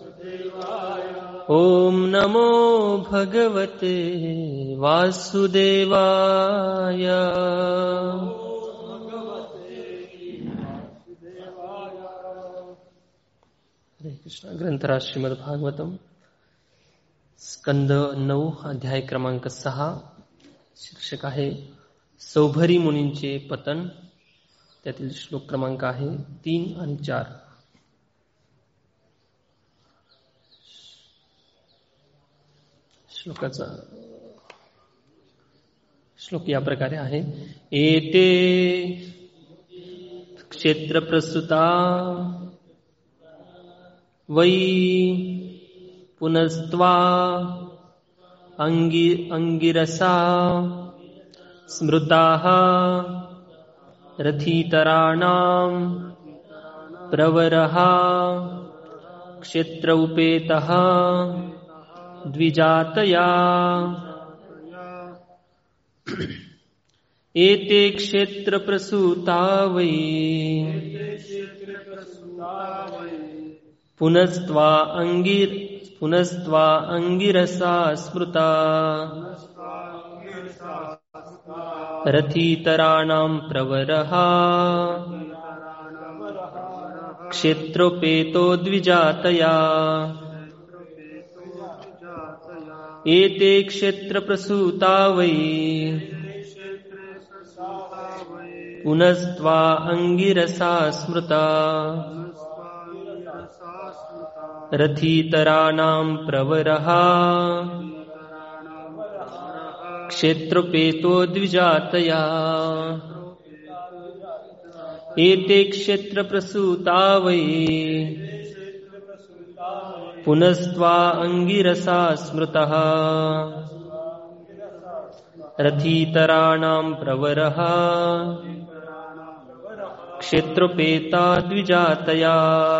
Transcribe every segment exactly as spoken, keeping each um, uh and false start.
ओम नमो भगवते वासुदेवाय। हरे कृष्ण. ग्रंथराज श्रीमद भागवतम, स्कंद नऊ, अध्याय क्रमांक सहा. शीर्षक आहे सौभरी मुनींचे पतन. त्यातील श्लोक क्रमांक आहे तीन आणि चार. श्लोकाचा श्लोक या प्रकारे आहे. एते क्षेत्र प्रसूता वै पुनस्त्वा अंगी अंगिरसा स्मृताः रथीतराणां प्रवरः क्षेत्र उपेतः द्विजातया. एते क्षेत्र प्रसूता वै पुनस्त्वा अंगिर पुनस्त्वा अंगिरसा स्मृता रथीतराणां प्रवरः क्षेत्रोपेतो द्विजातया. एते क्षेत्र प्रसूता वै पुनस्त्वा अंगिरसा स्मृता रथीतराणां प्रवरः क्षेत्रोपेतो द्विजातया. एते क्षेत्र प्रसूता वै पुनस्त्वा अंगिरसा स्मृतः रथीतराणां प्रवरः क्षेत्रोपेता द्विजातया.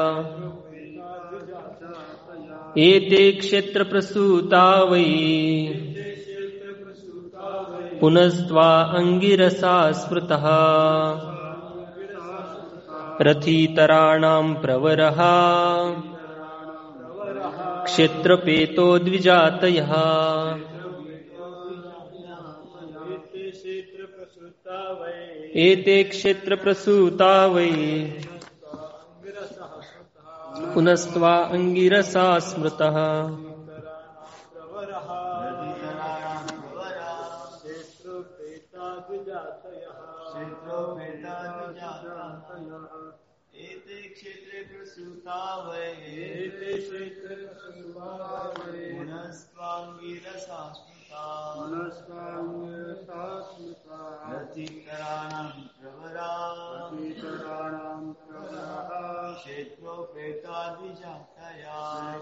एते क्षेत्र प्रसूता वै पुनस्त्वा अंगिरसा स्मृतः रथीतराणां प्रवरः क्षेत्रपेतो द्विजातयः. एते क्षेत्र प्रसूता वै पुनस्त्वा अंगिरसा स्मृतः एते क्षेत्रे प्रसूता वै पुनस्त्वांगिरसा स्मृता रथीतराणां प्रवरा क्षेत्रोपेता द्विजातया.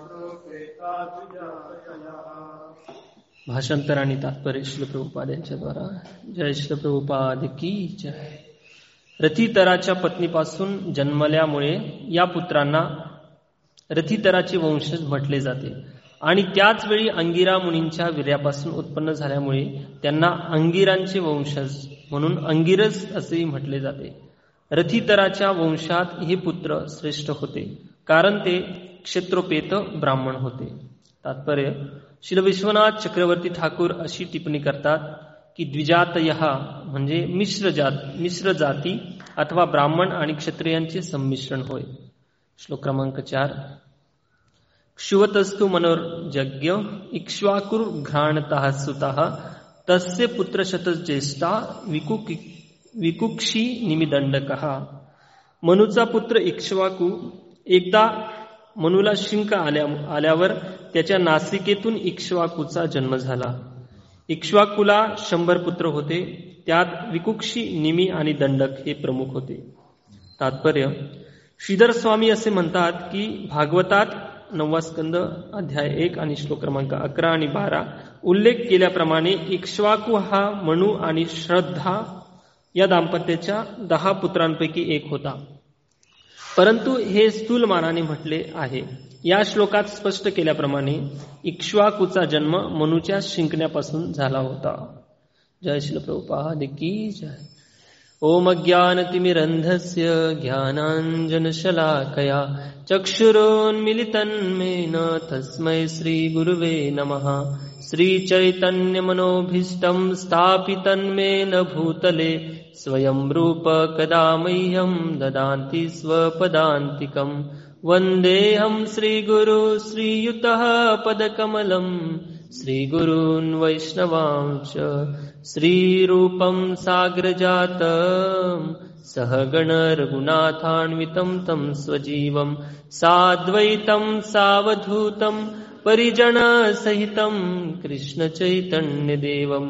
भाषांतर आणि तात्पर्य श्री प्रभुपाद यांच्या द्वारा. जय श्री प्रभुपाद की जय. रथीतराच्या पत्नीपासून जन्मल्यामुळे या पुत्रांना रथीतराचे वंशज म्हटले जाते आणि त्याच वेळी अंगिरा मुनींच्या वीर्यापासून उत्पन्न झाल्यामुळे त्यांना अंगिरांचे वंशज म्हणून अंगिरस असेही म्हटले जाते. रथीतराच्या वंशात हे पुत्र श्रेष्ठ होते कारण ते क्षेत्रोपेत ब्राह्मण होते. तात्पर्य श्री विश्वनाथ चक्रवर्ती ठाकूर अशी टिप्पणी करतात की द्विजातयः म्हणजे मिश्र जात मिश्र जाती अथवा ब्राह्मण आणि क्षत्रियांचे संमिश्रण होय. श्लोक क्रमांक चार. क्षुवतस्तु मनोर्जज्ञ इक्ष्वाकुर घ्राणतः सुतः तस्य पुत्र शतज्येष्ठा विकुक विकुक्षी निमिदंडकः. मनुचा पुत्र इक्ष्वाकू एकदा मनुला शिंक आल्या आल्यावर त्याच्या नासिकेतून इक्ष्वाकूचा जन्म झाला. इक्ष्वाकूला शंभर पुत्र होते, त्यात विकुक्षी, निमी आणि दंडक हे प्रमुख होते. तात्पर्य श्रीधर स्वामी असे म्हणतात की भागवतात नववा स्कंद अध्याय एक आणि श्लोक क्रमांक अकरा आणि बारा उल्लेख केल्याप्रमाणे इक्ष्वाकू हा मनु आणि श्रद्धा या दाम्पत्याच्या दहा पुत्रांपैकी एक होता, परंतु हे स्थूल मानाने म्हटले आहे. या श्लोकात स्पष्ट केल्याप्रमाणे इक्ष्वाकूचा जन्म मनुच्या शिंकण्यापासून झाला होता. जय श्री प्रभुपाद की जय. ओम ज्ञानतिमिरन्धस्य ज्ञानाञ्जनशलाकया चक्षुरोन्मिलितन्मेन तस्मै श्रीगुरुवे नमः। श्रीचैतन्यमनोभीष्टं स्थापितन्मेन भूतले स्वयं रूप कदा मह्यं ददाति स्वपदान्तिकम्। वन्देऽहं श्रीगुरु श्रीयुतः पदकमलं श्रीगुरून् वैष्णवांश्च श्रीरूपं साग्रजातं सहगण रघुनाथान्वितं तं स्वजीवं साद्वैतं सावधूतं परिजनसहितं कृष्णचैतन्यदेवं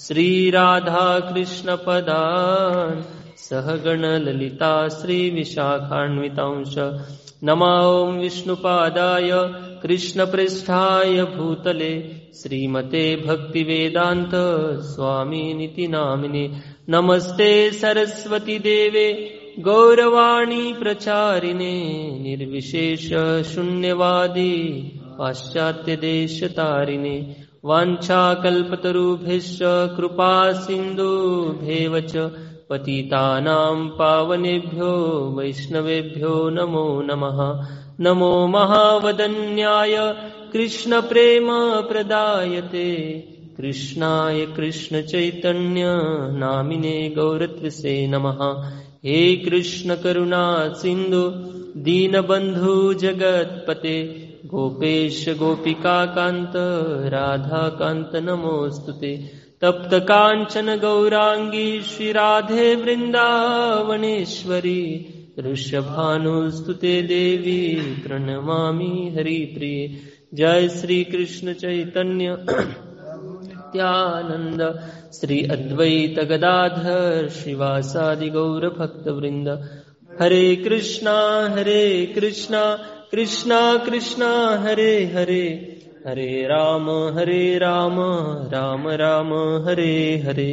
श्रीराधाकृष्णपदान् सहगण ललिता श्रीविशाखान्वितांश्च। नमो विष्णुपादाय कृष्णप्रेष्ठाय भूतले श्रीमते भक्तिवेदान्त स्वामिनिति नामिने। नमस्ते सरस्वती देवे गौरवाणी प्रचारिणे निर्विशेष शून्यवादी पाश्चात्यदेशतारिणे। वाञ्छाकल्पतरुभ्यश्च कृपा सिन्धुभ्येव च पतितानां पावनेभ्यो वैष्णवेभ्यो नमो नमः। नमो महावदन्याय कृष्णप्रेम प्रदायते कृष्णाय कृष्णचैतन्य नामिने गौरत्वसे नमः। हे कृष्ण करुणा सिन्धु दीनबन्धु जगत्पते गोपेश गोपिकान्त राधाकान्त नमोस्तुते। तप्त कांचन गौरांगी श्रीराधे वृंदावनेश्वरी ऋषभानुस्तुते देवी प्रणमामि हरिप्रिये। जय श्री कृष्ण चैतन्य नित्यानंद श्री अद्वैत गदाधर श्रीवासादि गौर भक्त वृंद। हरे कृष्णा हरे कृष्णा कृष्णा कृष्णा हरे हरे हरे राम हरे राम राम राम हरे हरे।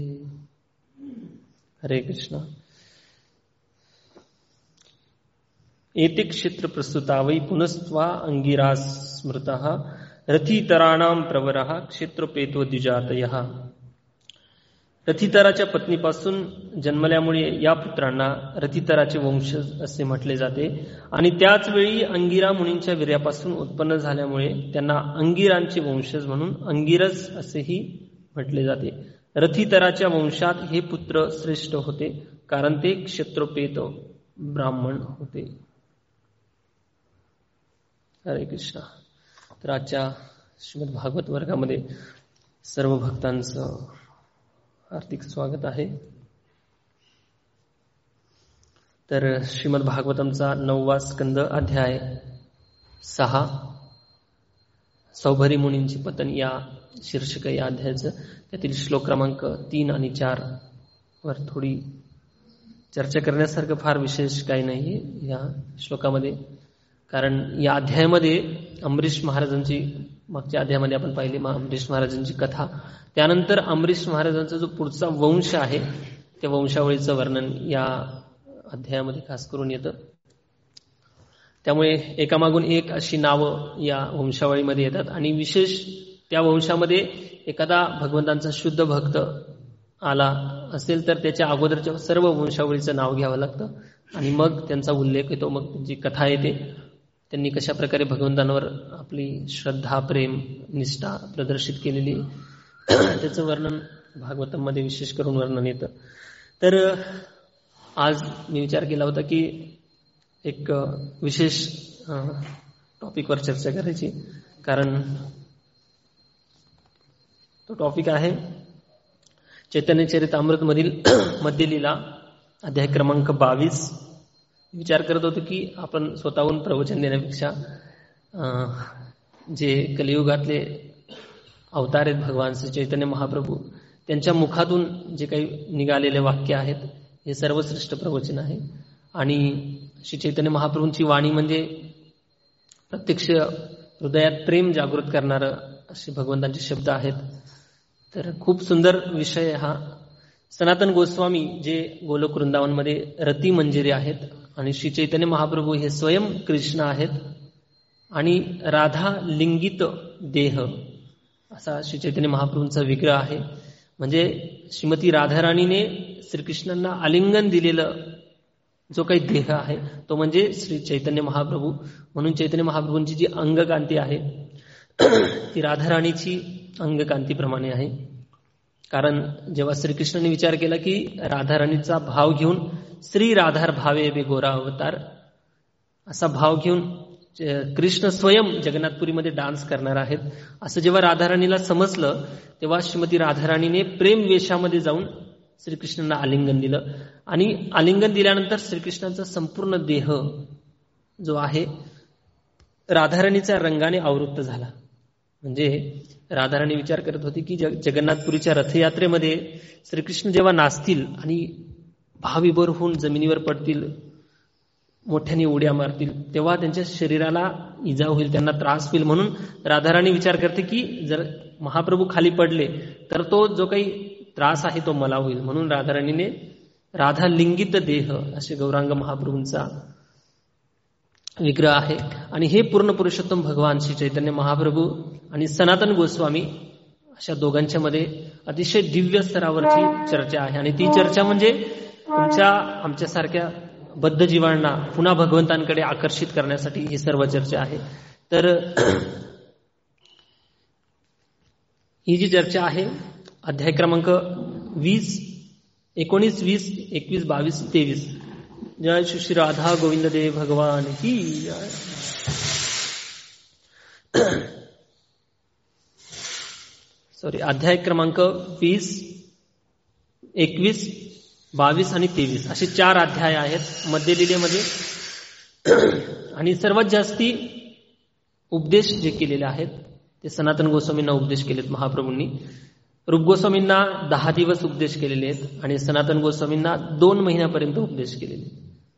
हरे कृष्णा। एते क्षेत्र प्रस्तुता वै पुनस्त्वा अंगिरा स्मृतः रथितराणां प्रवरः क्षेत्रोपेतो द्विजातयः। रथितराच्या पत्नीपासून जन्मल्यामुळे या पुत्रांना रथितराचे वंशज असे म्हटले जाते आणि त्याच वेळी अंगिरा मुनींच्या वीर्यापासून उत्पन्न झाल्यामुळे त्यांना अंगिरांचे वंशज म्हणून अंगिरस असेही म्हटले जाते। रथितराच्या वंशात हे पुत्र श्रेष्ठ होते कारण ते क्षत्रोपेत ब्राह्मण होते। हरे कृष्णा। तर आजच्या श्रीमद भागवत वर्गामध्ये सर्व भक्तांचं हार्दिक स्वागत आहे। तर श्रीमद भागवतमचा नववा स्कंद अध्याय सहा सौभरी मुनींची पतन या शीर्षक या अध्यायाचं त्यातील श्लोक क्रमांक तीन आणि चार वर थोडी चर्चा करण्यासारखं फार विशेष काही नाही या श्लोकामध्ये, कारण या अध्यायामध्ये अमरीश महाराजांची मागच्या अध्यायामध्ये आपण पाहिली अमरीश महाराजांची कथा, त्यानंतर अमरीश महाराजांचा जो पुढचा वंश आहे त्या वंशावळीचं वर्णन या अध्यायामध्ये खास करून येतं। त्यामुळे एकामागून एक अशी नावं या वंशावळीमध्ये येतात आणि विशेष त्या वंशामध्ये एखादा भगवंतांचा शुद्ध भक्त आला असेल तर त्याच्या अगोदरच्या सर्व वंशावळीचं नाव घ्यावं लागतं आणि मग त्यांचा उल्लेख येतो, मग त्यांची कथा येते, त्यांनी कशा प्रकारे भगवंतांवर आपली श्रद्धा प्रेम निष्ठा प्रदर्शित केलेली त्याचं वर्णन भागवतामध्ये विशेष करून वर्णन येतं। तर आज मी विचार केला होता की एक विशेष टॉपिकवर चर्चा करायची, कारण तो टॉपिक आहे चैतन्य चरितामृत मधील मध्यलीला अध्याय क्रमांक बावीस। विचार करत होतो की आपण स्वतःहून प्रवचन देण्यापेक्षा जे कलियुगातले अवतार आहेत भगवान श्री चैतन्य महाप्रभू त्यांच्या मुखातून जे काही निघालेले वाक्य आहेत हे सर्वश्रेष्ठ प्रवचन आहे आणि श्री चैतन्य महाप्रभूंची वाणी म्हणजे प्रत्यक्ष हृदयात प्रेम जागृत करणारं असे भगवंतांचे शब्द आहेत। तर खूप सुंदर विषय हा। सनातन गोस्वामी जे गोलोक वृंदावनमध्ये रती मंजिरी आहेत आणि श्री चैतन्य महाप्रभू हे स्वयं कृष्ण आहेत आणि राधा लिंगित देह असा श्री चैतन्य महाप्रभूंचा विग्रह आहे। म्हणजे श्रीमती राधाराणीने श्रीकृष्णांना आलिंगन दिलेलं जो काही देह आहे तो म्हणजे श्री चैतन्य महाप्रभू. म्हणून चैतन्य महाप्रभूंची जी अंगकांती आहे ती राधाराणीची अंगकांतीप्रमाणे आहे. कारण जेव्हा श्रीकृष्णाने विचार केला की राधाराणीचा भाव घेऊन श्री राधार भावे बे गोरा अवतार असा भाव घेऊन कृष्ण स्वयं जगन्नाथपुरीमध्ये डान्स करणार आहेत असं जेव्हा राधाराणीला समजलं तेव्हा श्रीमती राधाराणीने प्रेम वेशामध्ये जाऊन श्रीकृष्णांना आलिंगन दिलं. आणि आलिंगन दिल्यानंतर श्रीकृष्णांचा संपूर्ण देह जो आहे राधाराणीच्या रंगाने आवृत्त झाला. म्हणजे राधाराणी विचार करत होती की जगन्नाथपुरीच्या रथयात्रेमध्ये श्रीकृष्ण जेव्हा नाचतील आणि भाविभर होऊन जमिनीवर पडतील, मोठ्याने उड्या मारतील, तेव्हा त्यांच्या शरीराला इजा होईल, त्यांना त्रास होईल. म्हणून राधाराणी विचार करते की जर महाप्रभू खाली पडले तर तो जो काही त्रास आहे तो मला होईल. म्हणून राधाराणीने राधा लिंगित देह असे गौरांग महाप्रभूंचा विग्रह आहे. आणि हे पूर्ण पुरुषोत्तम भगवान श्री चैतन्य महाप्रभू आणि सनातन गोस्वामी अशा दोघांच्या मध्ये अतिशय दिव्य स्तरावरची चर्चा आहे. आणि ती चर्चा म्हणजे तुमच्या आमच्यासारख्या बद्ध जीवांना पुन्हा भगवंतांकडे आकर्षित करण्यासाठी ही सर्व चर्चा आहे. तर ही जी चर्चा आहे अध्याय क्रमांक वीस एकोणीस वीस एकवीस बावीस तेवीस. जय श्री राधा गोविंद देव भगवान की जय. सॉरी अध्याय क्रमांक वीस एकवीस बावीस आणि तेवीस असे चार अध्याय आहेत मध्य लीलेमध्ये. आणि सर्वात जास्ती उपदेश जे केलेले आहेत ते सनातन गोस्वामींना उपदेश केलेत महाप्रभूंनी. रूप गोस्वामींना दहा दिवस उपदेश केलेले आहेत आणि सनातन गोस्वामींना दोन महिन्यापर्यंत उपदेश केलेले.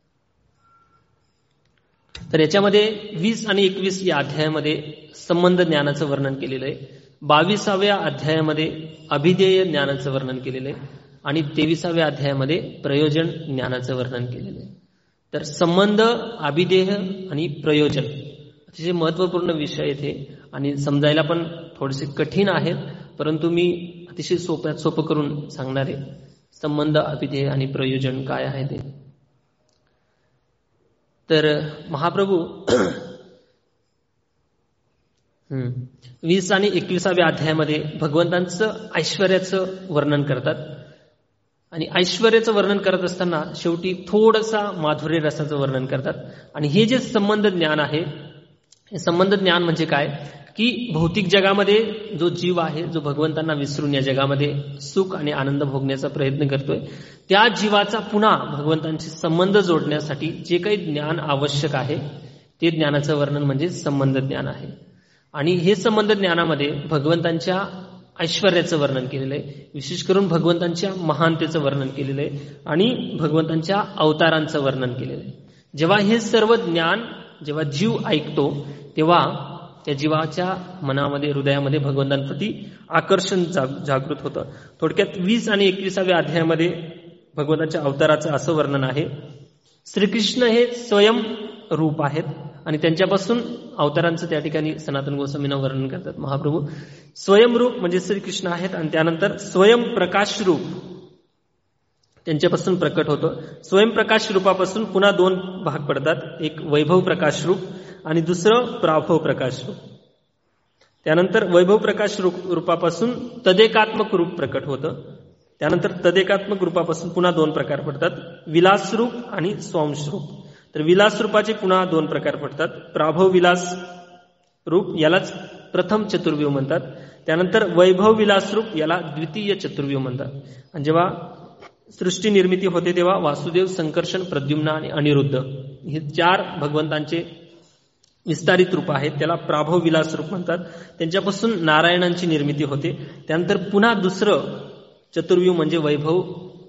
तर याच्यामध्ये वीस आणि एकवीस या अध्यायामध्ये संबंध ज्ञानाचं वर्णन केलेलं आहे. बावीसाव्या अध्यायामध्ये अभिधेय ज्ञानाचं वर्णन केलेलं आहे आणि तेविसाव्या अध्यायामध्ये प्रयोजन ज्ञानाचं वर्णन केलेलं आहे. तर संबंध, अभिधेय आणि प्रयोजन अतिशय महत्वपूर्ण विषय येथे आणि समजायला पण थोडेसे कठीण आहेत, परंतु मी अतिशय सोप्यात सोपं करून सांगणार आहे. संबंध, अभिधेय आणि प्रयोजन काय आहे ते. तर महाप्रभू वीस आणि एकविसाव्या अध्यायामध्ये भगवंतांचं ऐश्वर्याचं वर्णन करतात. आणि ऐश्वर्याचं वर्णन करत असताना शेवटी थोडसा माधुर्य रसाचं वर्णन करतात. आणि हे जे संबंध ज्ञान आहे हे संबंध ज्ञान म्हणजे काय की भौतिक जगामध्ये जो जीव आहे जो भगवंतांना विसरून या जगामध्ये सुख आणि आनंद भोगण्याचा प्रयत्न करतोय त्या जीवाचा पुन्हा भगवंतांशी संबंध जोडण्यासाठी जे काही ज्ञान आवश्यक आहे ते ज्ञानाचं वर्णन म्हणजे संबंध ज्ञान आहे. आणि हे संबंध ज्ञानामध्ये भगवंतांच्या ऐश्वर्याचं वर्णन केलेलं आहे, विशेष करून भगवंतांच्या महानतेचं वर्णन केलेलं आहे आणि भगवंतांच्या अवतारांचं वर्णन केलेलं आहे. जेव्हा हे सर्व ज्ञान जेव्हा जीव ऐकतो तेव्हा त्या जीवाच्या मनामध्ये हृदयामध्ये भगवंतांप्रती आकर्षण जागृत होतं. थोडक्यात वीस आणि एकविसाव्या अध्यायामध्ये भगवंताच्या अवताराचं असं वर्णन आहे. श्रीकृष्ण हे स्वयं रूप आहेत आणि त्यांच्यापासून अवतारांचं त्या ठिकाणी सनातन गोस्वामींना वर्णन करतात महाप्रभू. स्वयंरूप म्हणजे श्रीकृष्ण आहेत आणि त्यानंतर स्वयंप्रकाश रूप त्यांच्यापासून प्रकट होतं. स्वयंप्रकाश रूपापासून पुन्हा दोन भाग पडतात, एक वैभव प्रकाश रूप आणि दुसरं प्राभव प्रकाश रूप. त्यानंतर वैभव प्रकाश रूप रूपापासून तदेकात्मक रूप प्रकट होतं. त्यानंतर तदेकात्मक रूपापासून पुन्हा दोन प्रकार पडतात, विलास रूप आणि स्वांश रूप. तर विलास रूपाचे पुन्हा दोन प्रकार पडतात, प्राभव विलास रूप यालाच प्रथम चतुर्व्यूह म्हणतात. त्यानंतर वैभव विलास रूप याला द्वितीय चतुर्व्यूह म्हणतात. आणि जेव्हा सृष्टी निर्मिती होते तेव्हा वासुदेव, संकर्षण, प्रद्युम्न आणि अनिरुद्ध हे चार भगवंतांचे विस्तारित रूप आहेत, त्याला प्राभव विलास रूप म्हणतात. त्यांच्यापासून नारायणांची निर्मिती होते. त्यानंतर पुन्हा दुसरं चतुर्व्यूह म्हणजे वैभव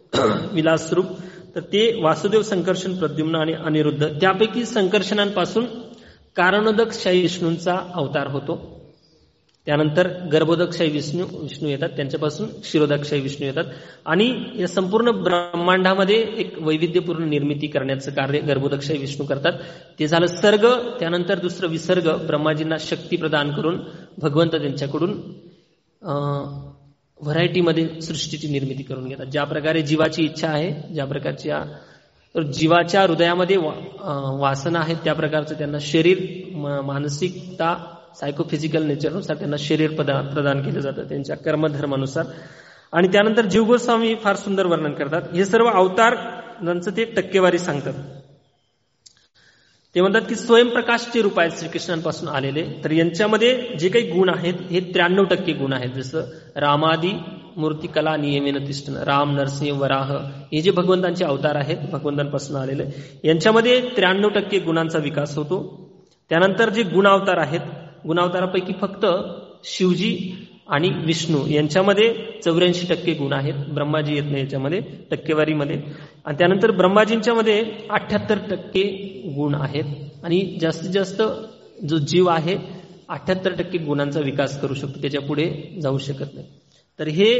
विलास रूप, तर ते वासुदेव, संकर्षण, प्रद्युम्न आणि अनिरुद्ध. त्यापैकी संकर्षणांपासून कारणोदकशाही विष्णूंचा अवतार होतो. त्यानंतर गर्भोदकशाही विष्णू विष्णू येतात, त्यांच्यापासून क्षीरोदकशाही विष्णू येतात. आणि या संपूर्ण ब्रह्मांडामध्ये एक वैविध्यपूर्ण निर्मिती करण्याचं कार्य गर्भोदकशाही विष्णू करतात. ते झालं सर्ग. त्यानंतर दुसरं विसर्ग, ब्रह्माजींना शक्ती प्रदान करून भगवंत त्यांच्याकडून व्हरायटीमध्ये सृष्टीची निर्मिती करून घेतात. ज्या प्रकारे जीवाची इच्छा आहे, ज्या प्रकारच्या जीवाच्या हृदयामध्ये वासना आहेत, त्या प्रकारचं त्यांना शरीर, मानसिकता, सायकोफिजिकल नेचरनुसार त्यांना शरीर प्रदान केलं जातं त्यांच्या कर्मधर्मानुसार. आणि त्यानंतर जीव गोस्वामी फार सुंदर वर्णन करतात. हे सर्व अवतारांचं ते टक्केवारी सांगतात. ते म्हणतात की स्वयंप्रकाशचे रूप आहेत श्रीकृष्णांपासून आलेले, तर यांच्यामध्ये जे काही गुण आहेत हे त्र्याण्णव टक्के गुण आहेत. जसं रामादी मूर्तिकला नियमेन तिष्ठन, राम, नरसिंह, वराह हे जे भगवंतांचे अवतार आहेत भगवंतांपासून आलेले, यांच्यामध्ये त्र्याण्णव टक्के गुणांचा विकास होतो. त्यानंतर जे गुणावतार आहेत, गुणावतारापैकी फक्त शिवजी आणि विष्णू यांच्यामध्ये चौऱ्याऐंशी टक्के गुण आहेत. ब्रह्माजी येत नाही याच्यामध्ये टक्केवारीमध्ये. आणि त्यानंतर ब्रह्माजींच्या मध्ये अठ्ठ्याहत्तर टक्के गुण आहेत. आणि जास्तीत जास्त जो जीव आहे अठ्ठ्याहत्तर टक्के गुणांचा विकास करू शकतो, त्याच्या पुढे जाऊ शकत नाही. तर हे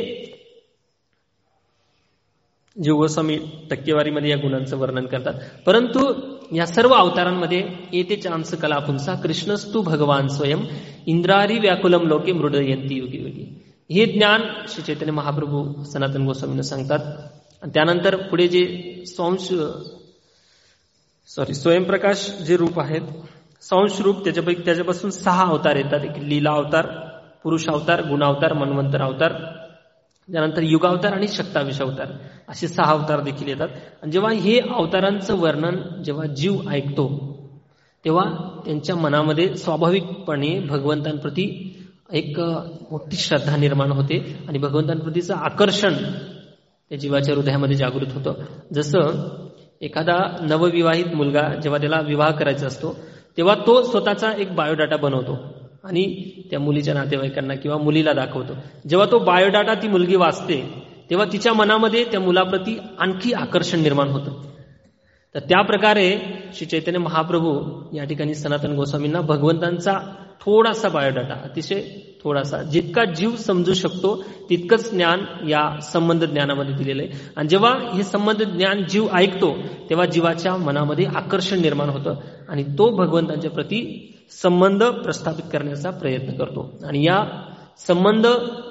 जीव गोस्वामी टक्केवारीमध्ये या गुणांचं वर्णन करतात. परंतु या सर्व अवतारांमध्ये येते चांस कला पुंसा कृष्णस्तु भगवान स्वयं इंद्रारी व्याकुलम लोके मृडयंती योगी योगी. हे ज्ञान श्री चैतन्य महाप्रभू सनातन गोस्वामींना सांगतात. आणि त्यानंतर पुढे जे स्वांश सॉरी स्वयंप्रकाश जे रूप आहेत, स्वांश रूप, त्याच्यापैकी त्याच्यापासून सहा अवतार येतात. एक लीला अवतार, पुरुष अवतार, गुणावतार, मन्वंतर अवतार, त्यानंतर युगावतार आणि शक्ताविष अवतार, असे सहा अवतार देखील येतात. आणि जेव्हा हे अवतारांचं वर्णन जेव्हा जीव ऐकतो तेव्हा त्यांच्या मनामध्ये स्वाभाविकपणे भगवंतांप्रती एक मोठी श्रद्धा निर्माण होते आणि भगवंतांप्रतीचं आकर्षण त्या जीवाच्या हृदयामध्ये जागृत होतं. जसं एखादा नवविवाहित मुलगा जेव्हा त्याला विवाह करायचा असतो तेव्हा तो स्वतःचा एक बायोडाटा बनवतो आणि त्या मुलीच्या नातेवाईकांना किंवा मुलीला दाखवतो. जेव्हा तो बायोडाटा ती मुलगी वाचते तेव्हा तिच्या मनामध्ये त्या मुलाप्रती आणखी आकर्षण निर्माण होतं. तर त्या प्रकारे श्री चैतन्य महाप्रभू या ठिकाणी सनातन गोस्वामींना भगवंतांचा थोडासा बायोडाटा, अतिशय थोडासा, जितका जीव समजू शकतो तितकंच ज्ञान या संबंध ज्ञानामध्ये दिलेलं आहे. आणि जेव्हा हे संबंध ज्ञान जीव ऐकतो तेव्हा जीवाच्या मनामध्ये आकर्षण निर्माण होतं आणि तो भगवंतांच्या प्रती संबंध प्रस्थापित करण्याचा प्रयत्न करतो. आणि या संबंध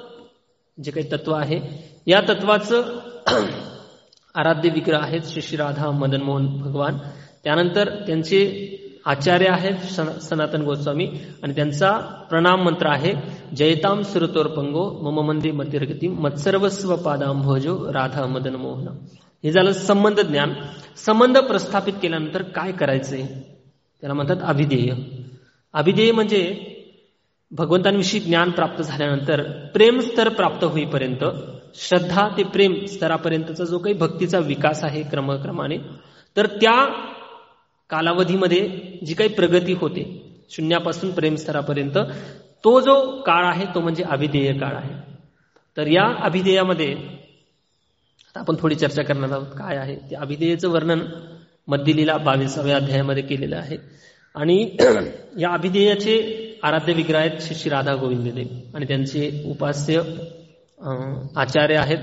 जे काही तत्व आहे या तत्वाचं आराध्य विग्रह आहेत श्री श्री राधा मदन मोहन भगवान. त्यानंतर त्यांचे आचार्य आहेत सनातन गोस्वामी आणि त्यांचा प्रणाम मंत्र आहे जयताम सुरतोर्पंगो मम मंदे मतिर्गती मत्सर्वस्व पादांभोजो राधा मदन मोहन. हे झालं संबंध ज्ञान. संबंध प्रस्थापित केल्यानंतर काय करायचंय त्याला म्हणतात अभिधेय. अभिधेय म्हणजे भगवंतांविषयी ज्ञान प्राप्त झाल्यानंतर प्रेम स्तर प्राप्त होईपर्यंत, श्रद्धा ते प्रेम स्तरापर्यंतचा जो काही भक्तीचा विकास आहे क्रमक्रमाने, तर त्या कालावधीमध्ये जी काही प्रगती होते शून्यापासून प्रेम स्तरापर्यंत, तो जो काळ आहे तो म्हणजे अभिधेय काळ आहे. तर या अभिधेयामध्ये आता आपण थोडी चर्चा करणार आहोत काय आहे ते. अभिधेयाचं वर्णन मध्यलीला बावीसाव्या अध्यायामध्ये केलेलं आहे. आणि या अभिधेयाचे आराध्य विग्रह आहेत श्री श्री राधा गोविंद देव आणि त्यांचे उपास्य आचार्य आहेत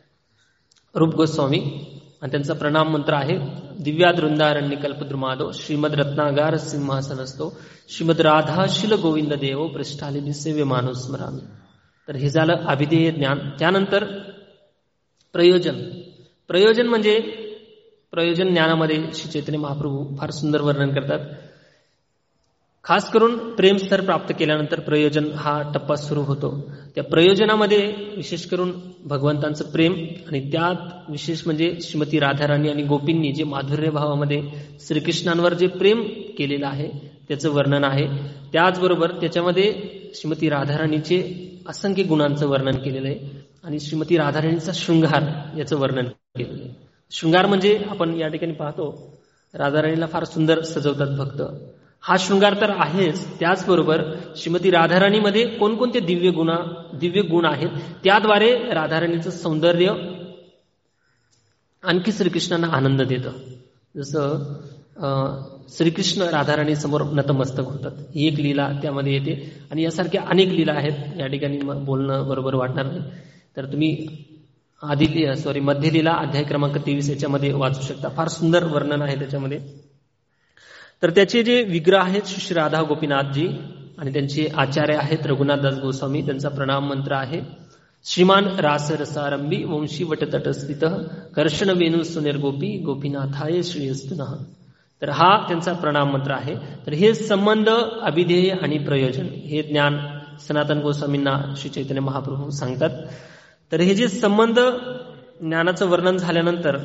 रूप गोस्वामी आणि त्यांचा प्रणाम मंत्र आहे दिव्याद वृंदारण्य कल्पद्रुमादो श्रीमद रत्नागार सिंहासनस्तो श्रीमद राधा शिल गोविंद देव पृष्ठाली सेव्य मानव स्मरामी. तर हे झालं अभिधेय ज्ञान. त्यानंतर प्रयोजन. प्रयोजन म्हणजे प्रयोजन ज्ञानामध्ये श्री चैतन्य महाप्रभू फार सुंदर वर्णन करतात. खास करून प्रेम स्तर प्राप्त केल्यानंतर प्रयोजन हा टप्पा सुरू होतो. त्या प्रयोजनामध्ये विशेष करून भगवंतांचं प्रेम आणि त्यात विशेष म्हणजे श्रीमती राधाराणी आणि गोपींनी जे माधुर्य भावामध्ये श्रीकृष्णांवर जे प्रेम केलेलं आहे त्याचं वर्णन आहे. त्याचबरोबर त्याच्यामध्ये श्रीमती राधाराणीचे असंख्य गुणांचं वर्णन केलेलं आहे आणि श्रीमती राधाराणीचा शृंगार याचं वर्णन केलेलं आहे. शृंगार म्हणजे आपण या ठिकाणी पाहतो राधाराणीला फार सुंदर सजवतात भक्त. हा शृंगार तर आहेच, त्याचबरोबर श्रीमती राधाराणीमध्ये कोणकोणते दिव्य गुणा दिव्य गुण आहेत त्याद्वारे राधाराणीचं सौंदर्य आणखी श्रीकृष्णांना आनंद देतं. जसं श्रीकृष्ण राधाराणी समोर नतमस्तक होतात ही एक लीला त्यामध्ये येते आणि यासारख्या अनेक लीला आहेत. या ठिकाणी बोलणं बरोबर वाटणार नाही, तर तुम्ही आधी सॉरी मध्य लीला अध्याय क्रमांक तेवीस याच्यामध्ये वाचू शकता. फार सुंदर वर्णन आहे त्याच्यामध्ये. तर त्याचे जे विग्रह आहेत श्री राधा गोपीनाथजी आणि त्यांचे आचार्य आहेत रघुनाथ दास गोस्वामी. त्यांचा प्रणाम मंत्र आहे श्रीमान रास रसारंभी वंशी वटतटस्थित कर्षण वेणू सुनिर्गोपी गोपीनाथाय श्रेयस्तुनः. तर हा त्यांचा प्रणाम मंत्र आहे. तर हे संबंध, अभिधेय आणि प्रयोजन हे ज्ञान सनातन गोस्वामींना श्री चैतन्य महाप्रभू सांगतात. तर हे जे संबंध ज्ञानाचं वर्णन झाल्यानंतर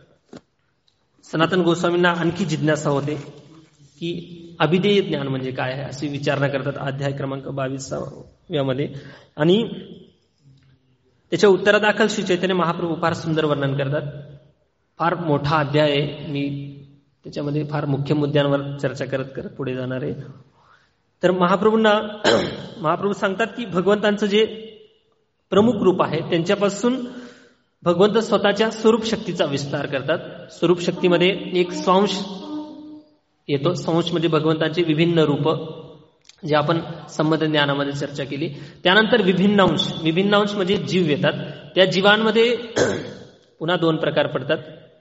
सनातन गोस्वामींना आणखी जिज्ञासा होते की अभिधेय ज्ञान म्हणजे काय आहे, अशी विचारणा करतात अध्याय क्रमांक बावीसाव्यामध्ये. आणि त्याच्या उत्तरादाखल श्री चैतन्य महाप्रभू फार सुंदर वर्णन करतात. फार मोठा अध्याय आहे, मी त्याच्यामध्ये फार मुख्य मुद्द्यांवर चर्चा करत करत पुढे जाणार आहे. तर महाप्रभूंना महाप्रभू सांगतात की भगवंतांचं जे प्रमुख रूप आहे त्यांच्यापासून भगवंत स्वतःच्या स्वरूप शक्तीचा विस्तार करतात. स्वरूप शक्तीमध्ये एक स्वांश येतो. स्वांश म्हणजे भगवंतांचे विभिन्न रूप, जे आपण संबंध ज्ञानामध्ये चर्चा केली. त्यानंतर विभिन्नांश, विभिन्नांश म्हणजे जीव येतात. त्या जीवांमध्ये पुन्हा दोन प्रकार पडतात.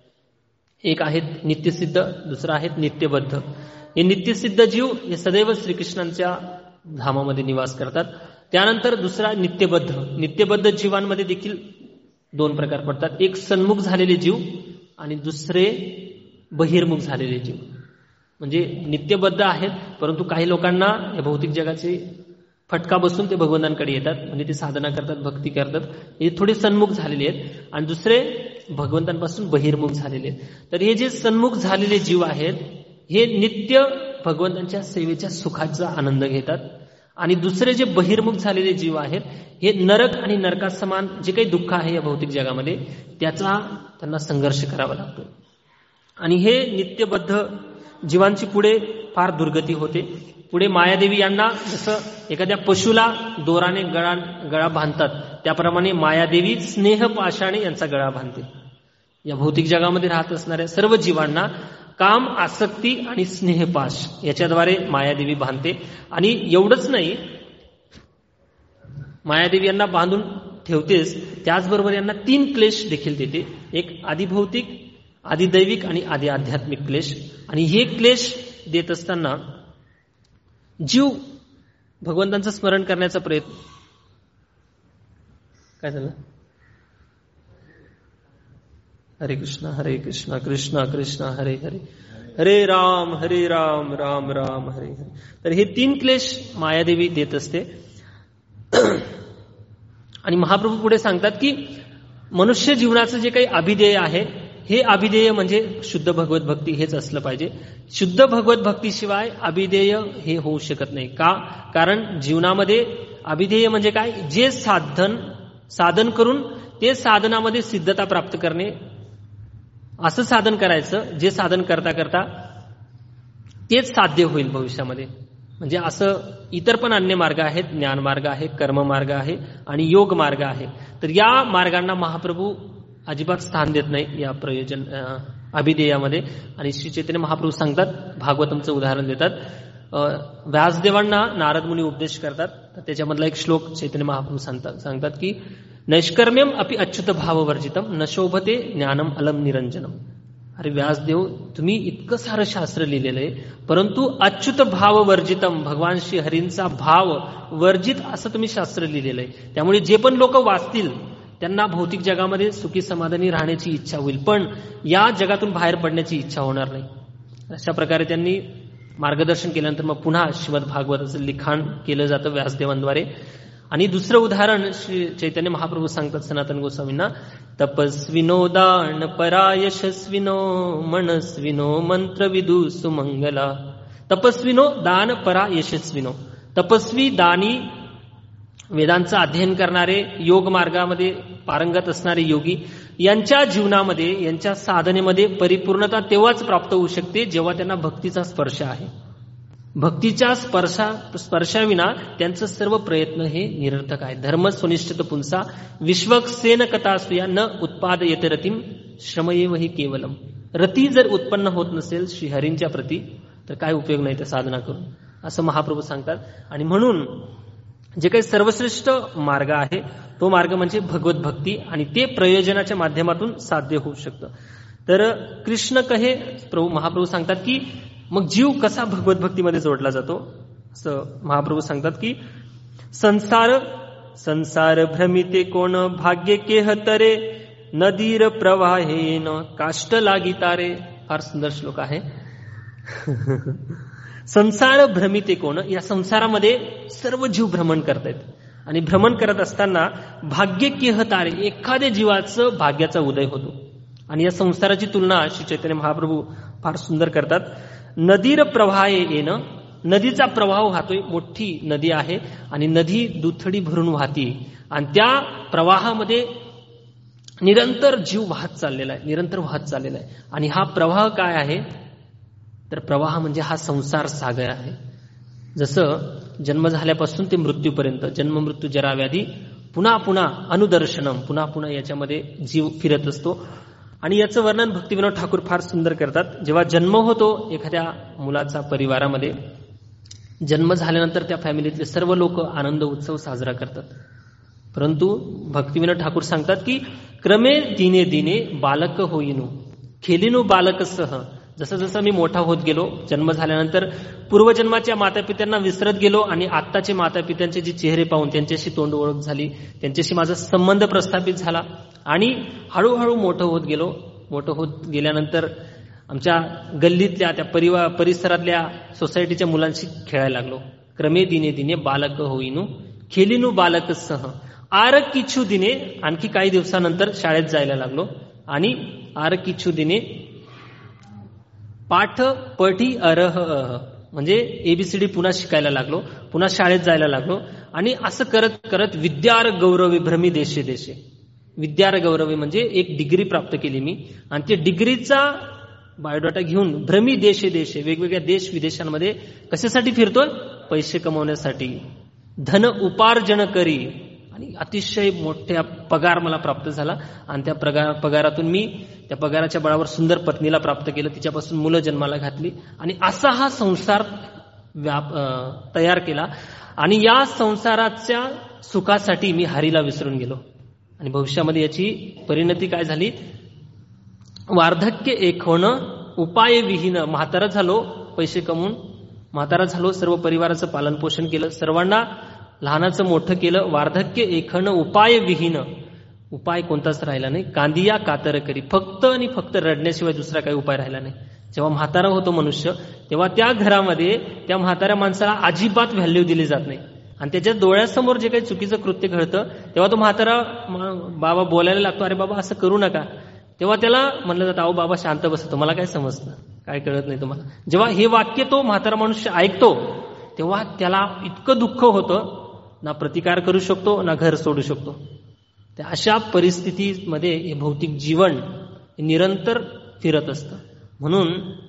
एक आहेत नित्यसिद्ध, दुसरा आहेत नित्यबद्ध. हे नित्यसिद्ध जीव हे सदैव श्रीकृष्णांच्या धामामध्ये निवास करतात. त्यानंतर दुसरा नित्यबद्ध. नित्यबद्ध जीवांमध्ये देखील दोन प्रकार पडतात. एक सन्मुख झालेले जीव आणि दुसरे बहिर्मुख झालेले जीव. म्हणजे नित्यबद्ध आहेत, परंतु काही लोकांना या भौतिक जगाचे फटका बसून ते भगवंतांकडे येतात, म्हणजे ते साधना करतात, भक्ती करतात. हे थोडे सन्मुख झालेले आहेत. आणि दुसरे भगवंतांपासून बहिर्मुख झालेले आहेत. तर हे जे सन्मुख झालेले जीव आहेत हे नित्य भगवंतांच्या सेवेच्या सुखाचा आनंद घेतात. आणि दुसरे जे बहिर्मुख झालेले जीव आहेत हे नरक आणि नरकात समान जे काही दुःख आहे या भौतिक जगामध्ये त्याचा त्यांना संघर्ष करावा लागतो. आणि हे नित्यबद्ध जीवांची पुढे फार दुर्गती होते. पुढे मायादेवी यांना जसं एखाद्या पशुला दोराने गळा गळा बांधतात त्याप्रमाणे मायादेवी स्नेह पाशाने यांचा गळा बांधते. या भौतिक जगामध्ये राहत असणाऱ्या सर्व जीवांना काम, आसक्ती आणि स्नेहपाश याच्याद्वारे मायादेवी बांधते. आणि एवढंच नाही, मायादेवी यांना बांधून ठेवतेच, त्याचबरोबर यांना तीन क्लेश देखील देते. एक आदिभौतिक, आदिदैविक आणि आदि आध्यात्मिक क्लेश. आणि हे क्लेश देत असताना जीव भगवंतांचं स्मरण करण्याचा प्रयत्न काय झालं? हरे कृष्ण हरे कृष्ण कृष्ण कृष्ण हरे हरे, हरे राम हरे राम राम राम हरे हरे. तर हे तीन क्लेश मायादेवी देत असते. आणि महाप्रभू पुढे सांगतात की मनुष्य जीवनाचं जे काही अभिधेय आहे हे अभिधेय म्हणजे शुद्ध भगवत भक्ती हेच असलं पाहिजे. शुद्ध भगवत भक्तीशिवाय अभिधेय हे होऊ शकत नाही. का? कारण जीवनामध्ये अभिधेय म्हणजे काय? जे साधन साधन करून ते साधनामध्ये सिद्धता प्राप्त करणे, असं साधन करायचं जे साधन करता करता तेच साध्य होईल भविष्यामध्ये. म्हणजे असं इतर पण अन्य मार्ग आहेत. ज्ञान मार्ग आहे, कर्म मार्ग आहे आणि योग मार्ग आहे. तर या मार्गांना महाप्रभू अजिबात स्थान देत नाही या प्रयोजन अभिधेयामध्ये. आणि श्री चैतन्य महाप्रभू सांगतात, भागवतमचं उदाहरण देतात. व्यासदेवांना नारद मुनी उपदेश करतात. तर त्याच्यामधला एक श्लोक चैतन्य महाप्रभू सांगतात सांगतात की नैष्कर्म्यम अपि अच्युत भाववर्जितम न शोभते ज्ञानम अलम निरंजनम. अरे व्यासदेव, तुम्ही इतकं सारं शास्त्र लिहिलेलं आहे, परंतु अच्युत भाव वर्जितम, भगवान श्री हरींचा भाव वर्जित असं तुम्ही शास्त्र लिहिलेलं आहे. त्यामुळे जे पण लोक वाचतील त्यांना भौतिक जगामध्ये सुखी समाधानी राहण्याची इच्छा होईल, पण या जगातून बाहेर पडण्याची इच्छा होणार नाही. अशा प्रकारे त्यांनी मार्गदर्शन केल्यानंतर मग पुन्हा श्रीमद भागवताचं लिखाण केलं जातं व्यासदेवांद्वारे. आणि दुसरं उदाहरण श्री चैतन्य महाप्रभू सांगतात सनातन गोस्वामींना, तपस्विनो दान परा यशस्विनो मनस्विनो मंत्रविदु सुमंगला. तपस्विनो दान परा यशस्विनो, तपस्वी, दानी, वेदांचं अध्ययन करणारे, योग मार्गामध्ये पारंगत असणारे योगी यांच्या जीवनामध्ये, यांच्या साधनेमध्ये परिपूर्णता तेव्हाच प्राप्त होऊ शकते जेव्हा त्यांना भक्तीचा स्पर्श आहे. भक्तीच्या स्पर्शा स्पर्शाविना त्यांचं सर्व प्रयत्न हे निरर्थक आहे. धर्म स्वनिष्ठित पुंसा विश्वक्सेन कथासूया न उत्पादयते रतीम श्रमयेव हि केवलम. रती जर उत्पन्न होत नसेल श्रीहरींच्या प्रती तर काय उपयोग नाही त्या साधना करून, असं महाप्रभू सांगतात. आणि म्हणून जे काही सर्वश्रेष्ठ मार्ग आहे तो मार्ग म्हणजे भगवत भक्ती, आणि ते प्रयोजनाच्या माध्यमातून साध्य होऊ शकतं. तर कृष्ण कहे, प्रभू महाप्रभू सांगतात की मग जीव कसा भगवत भक्तीमध्ये जोडला जातो, असं महाप्रभू सांगतात की संसार संसार भ्रमिते कोण भाग्य केह तरे नदीर प्रवाहेन काष्ट लागितारे. फार सुंदर श्लोक आहे. संसार भ्रमिते कोण, या संसारामध्ये सर्व जीव भ्रमण करतायत आणि भ्रमण करत असताना भाग्य केह तारे, एखाद्या जीवाचं भाग्याचा उदय होतो. आणि या संसाराची तुलना श्री चैतन्य महाप्रभू फार सुंदर करतात. नदीर प्रवाहे येणं, नदीचा प्रवाह वाहतोय, मोठी नदी आहे आणि नदी दुथडी भरून वाहती आणि त्या प्रवाहामध्ये निरंतर जीव वाहत चाललेला आहे, निरंतर वाहत चाललेला आहे. आणि हा प्रवाह काय आहे तर प्रवाह म्हणजे हा संसार सागर आहे. जसं जन्म झाल्यापासून ते मृत्यूपर्यंत, जन्म मृत्यू जरा व्याधी, पुन्हा पुन्हा अनुदर्शनम, पुन्हा पुन्हा याच्यामध्ये जीव फिरत असतो. आणि याचं वर्णन भक्तिविनोद ठाकूर फार सुंदर करतात. जेव्हा जन्म होतो एखाद्या मुलाचा परिवारामध्ये, जन्म झाल्यानंतर त्या फॅमिलीतले सर्व लोक आनंद उत्सव साजरा करतात. परंतु भक्तिविनोद ठाकूर सांगतात की क्रमे दिने दिने बालक होईनो खेलिनो बालकसह, जसं जसं मी मोठा होत गेलो, जन्म झाल्यानंतर पूर्वजन्माच्या मातापित्यांना विसरत गेलो आणि आत्ताचे मातापित्यांचे जे चेहरे पाहून त्यांच्याशी तोंड ओळख झाली, त्यांच्याशी माझा संबंध प्रस्थापित झाला आणि हळूहळू मोठं होत गेलो. मोठं होत गेल्यानंतर आमच्या गल्लीतल्या त्या परिवार परिसरातल्या सोसायटीच्या मुलांशी खेळायला लागलो. क्रमे दिने दिने बालक होईनो खेलिनो बालकसह आर किच्छू दिने, आणखी काही दिवसानंतर शाळेत जायला लागलो आणि आर किच्छू दिने पाठ पठी अरह अह, म्हणजे एबीसीडी पुन्हा शिकायला लागलो, पुन्हा शाळेत जायला लागलो. आणि असं करत करत विद्यार गौरवी भ्रमी देशे देशे, विद्यार गौरवी म्हणजे एक डिग्री प्राप्त केली मी आणि ते डिग्रीचा बायोडाटा घेऊन भ्रमी देशे देशे, वेगवेगळ्या देश विदेशांमध्ये कशासाठी फिरतोय, पैसे कमवण्यासाठी, धन उपार्जन करी. आणि अतिशय मोठ्या पगार मला प्राप्त झाला आणि त्या पगार पगारातून मी त्या पगाराच्या बळावर सुंदर पत्नीला प्राप्त केलं, तिच्यापासून मुलं जन्माला घातली आणि असा हा संसार व्याप तयार केला. आणि या संसाराच्या सुखासाठी मी हरीला विसरून गेलो आणि भविष्यामध्ये याची परिणती काय झाली, वार्धक्य एक होणं, उपाय विहीन, म्हातारा झालो, पैसे कमवून म्हातारा झालो, सर्व परिवाराचं पालन पोषण केलं, सर्वांना लहानाचं मोठं केलं. वार्धक्य एखण उपाय विहीन, उपाय कोणताच राहिला नाही. कांदिया कातर करी, फक्त आणि फक्त रडण्याशिवाय दुसरा काही उपाय राहिला नाही. जेव्हा म्हातारा होतो मनुष्य तेव्हा त्या घरामध्ये त्या म्हाताऱ्या माणसाला अजिबात व्हॅल्यू दिली जात नाही आणि त्याच्या डोळ्यासमोर जे काही चुकीचं कृत्य घडतं तेव्हा तो म्हातारा बाबा बोलायला लागतो, अरे बाबा असं करू नका. तेव्हा त्याला म्हणलं जातं, अहो बाबा शांत बसतो, मला काय समजतं, काय कळत नाही तुम्हाला. जेव्हा हे वाक्य तो म्हातारा मनुष्य ऐकतो तेव्हा त्याला इतकं दुःख होतं, ना प्रतिकार करू शकतो ना घर सोडू शकतो. त्या अशा परिस्थितीमध्ये हे भौतिक जीवन निरंतर फिरत असतं. म्हणून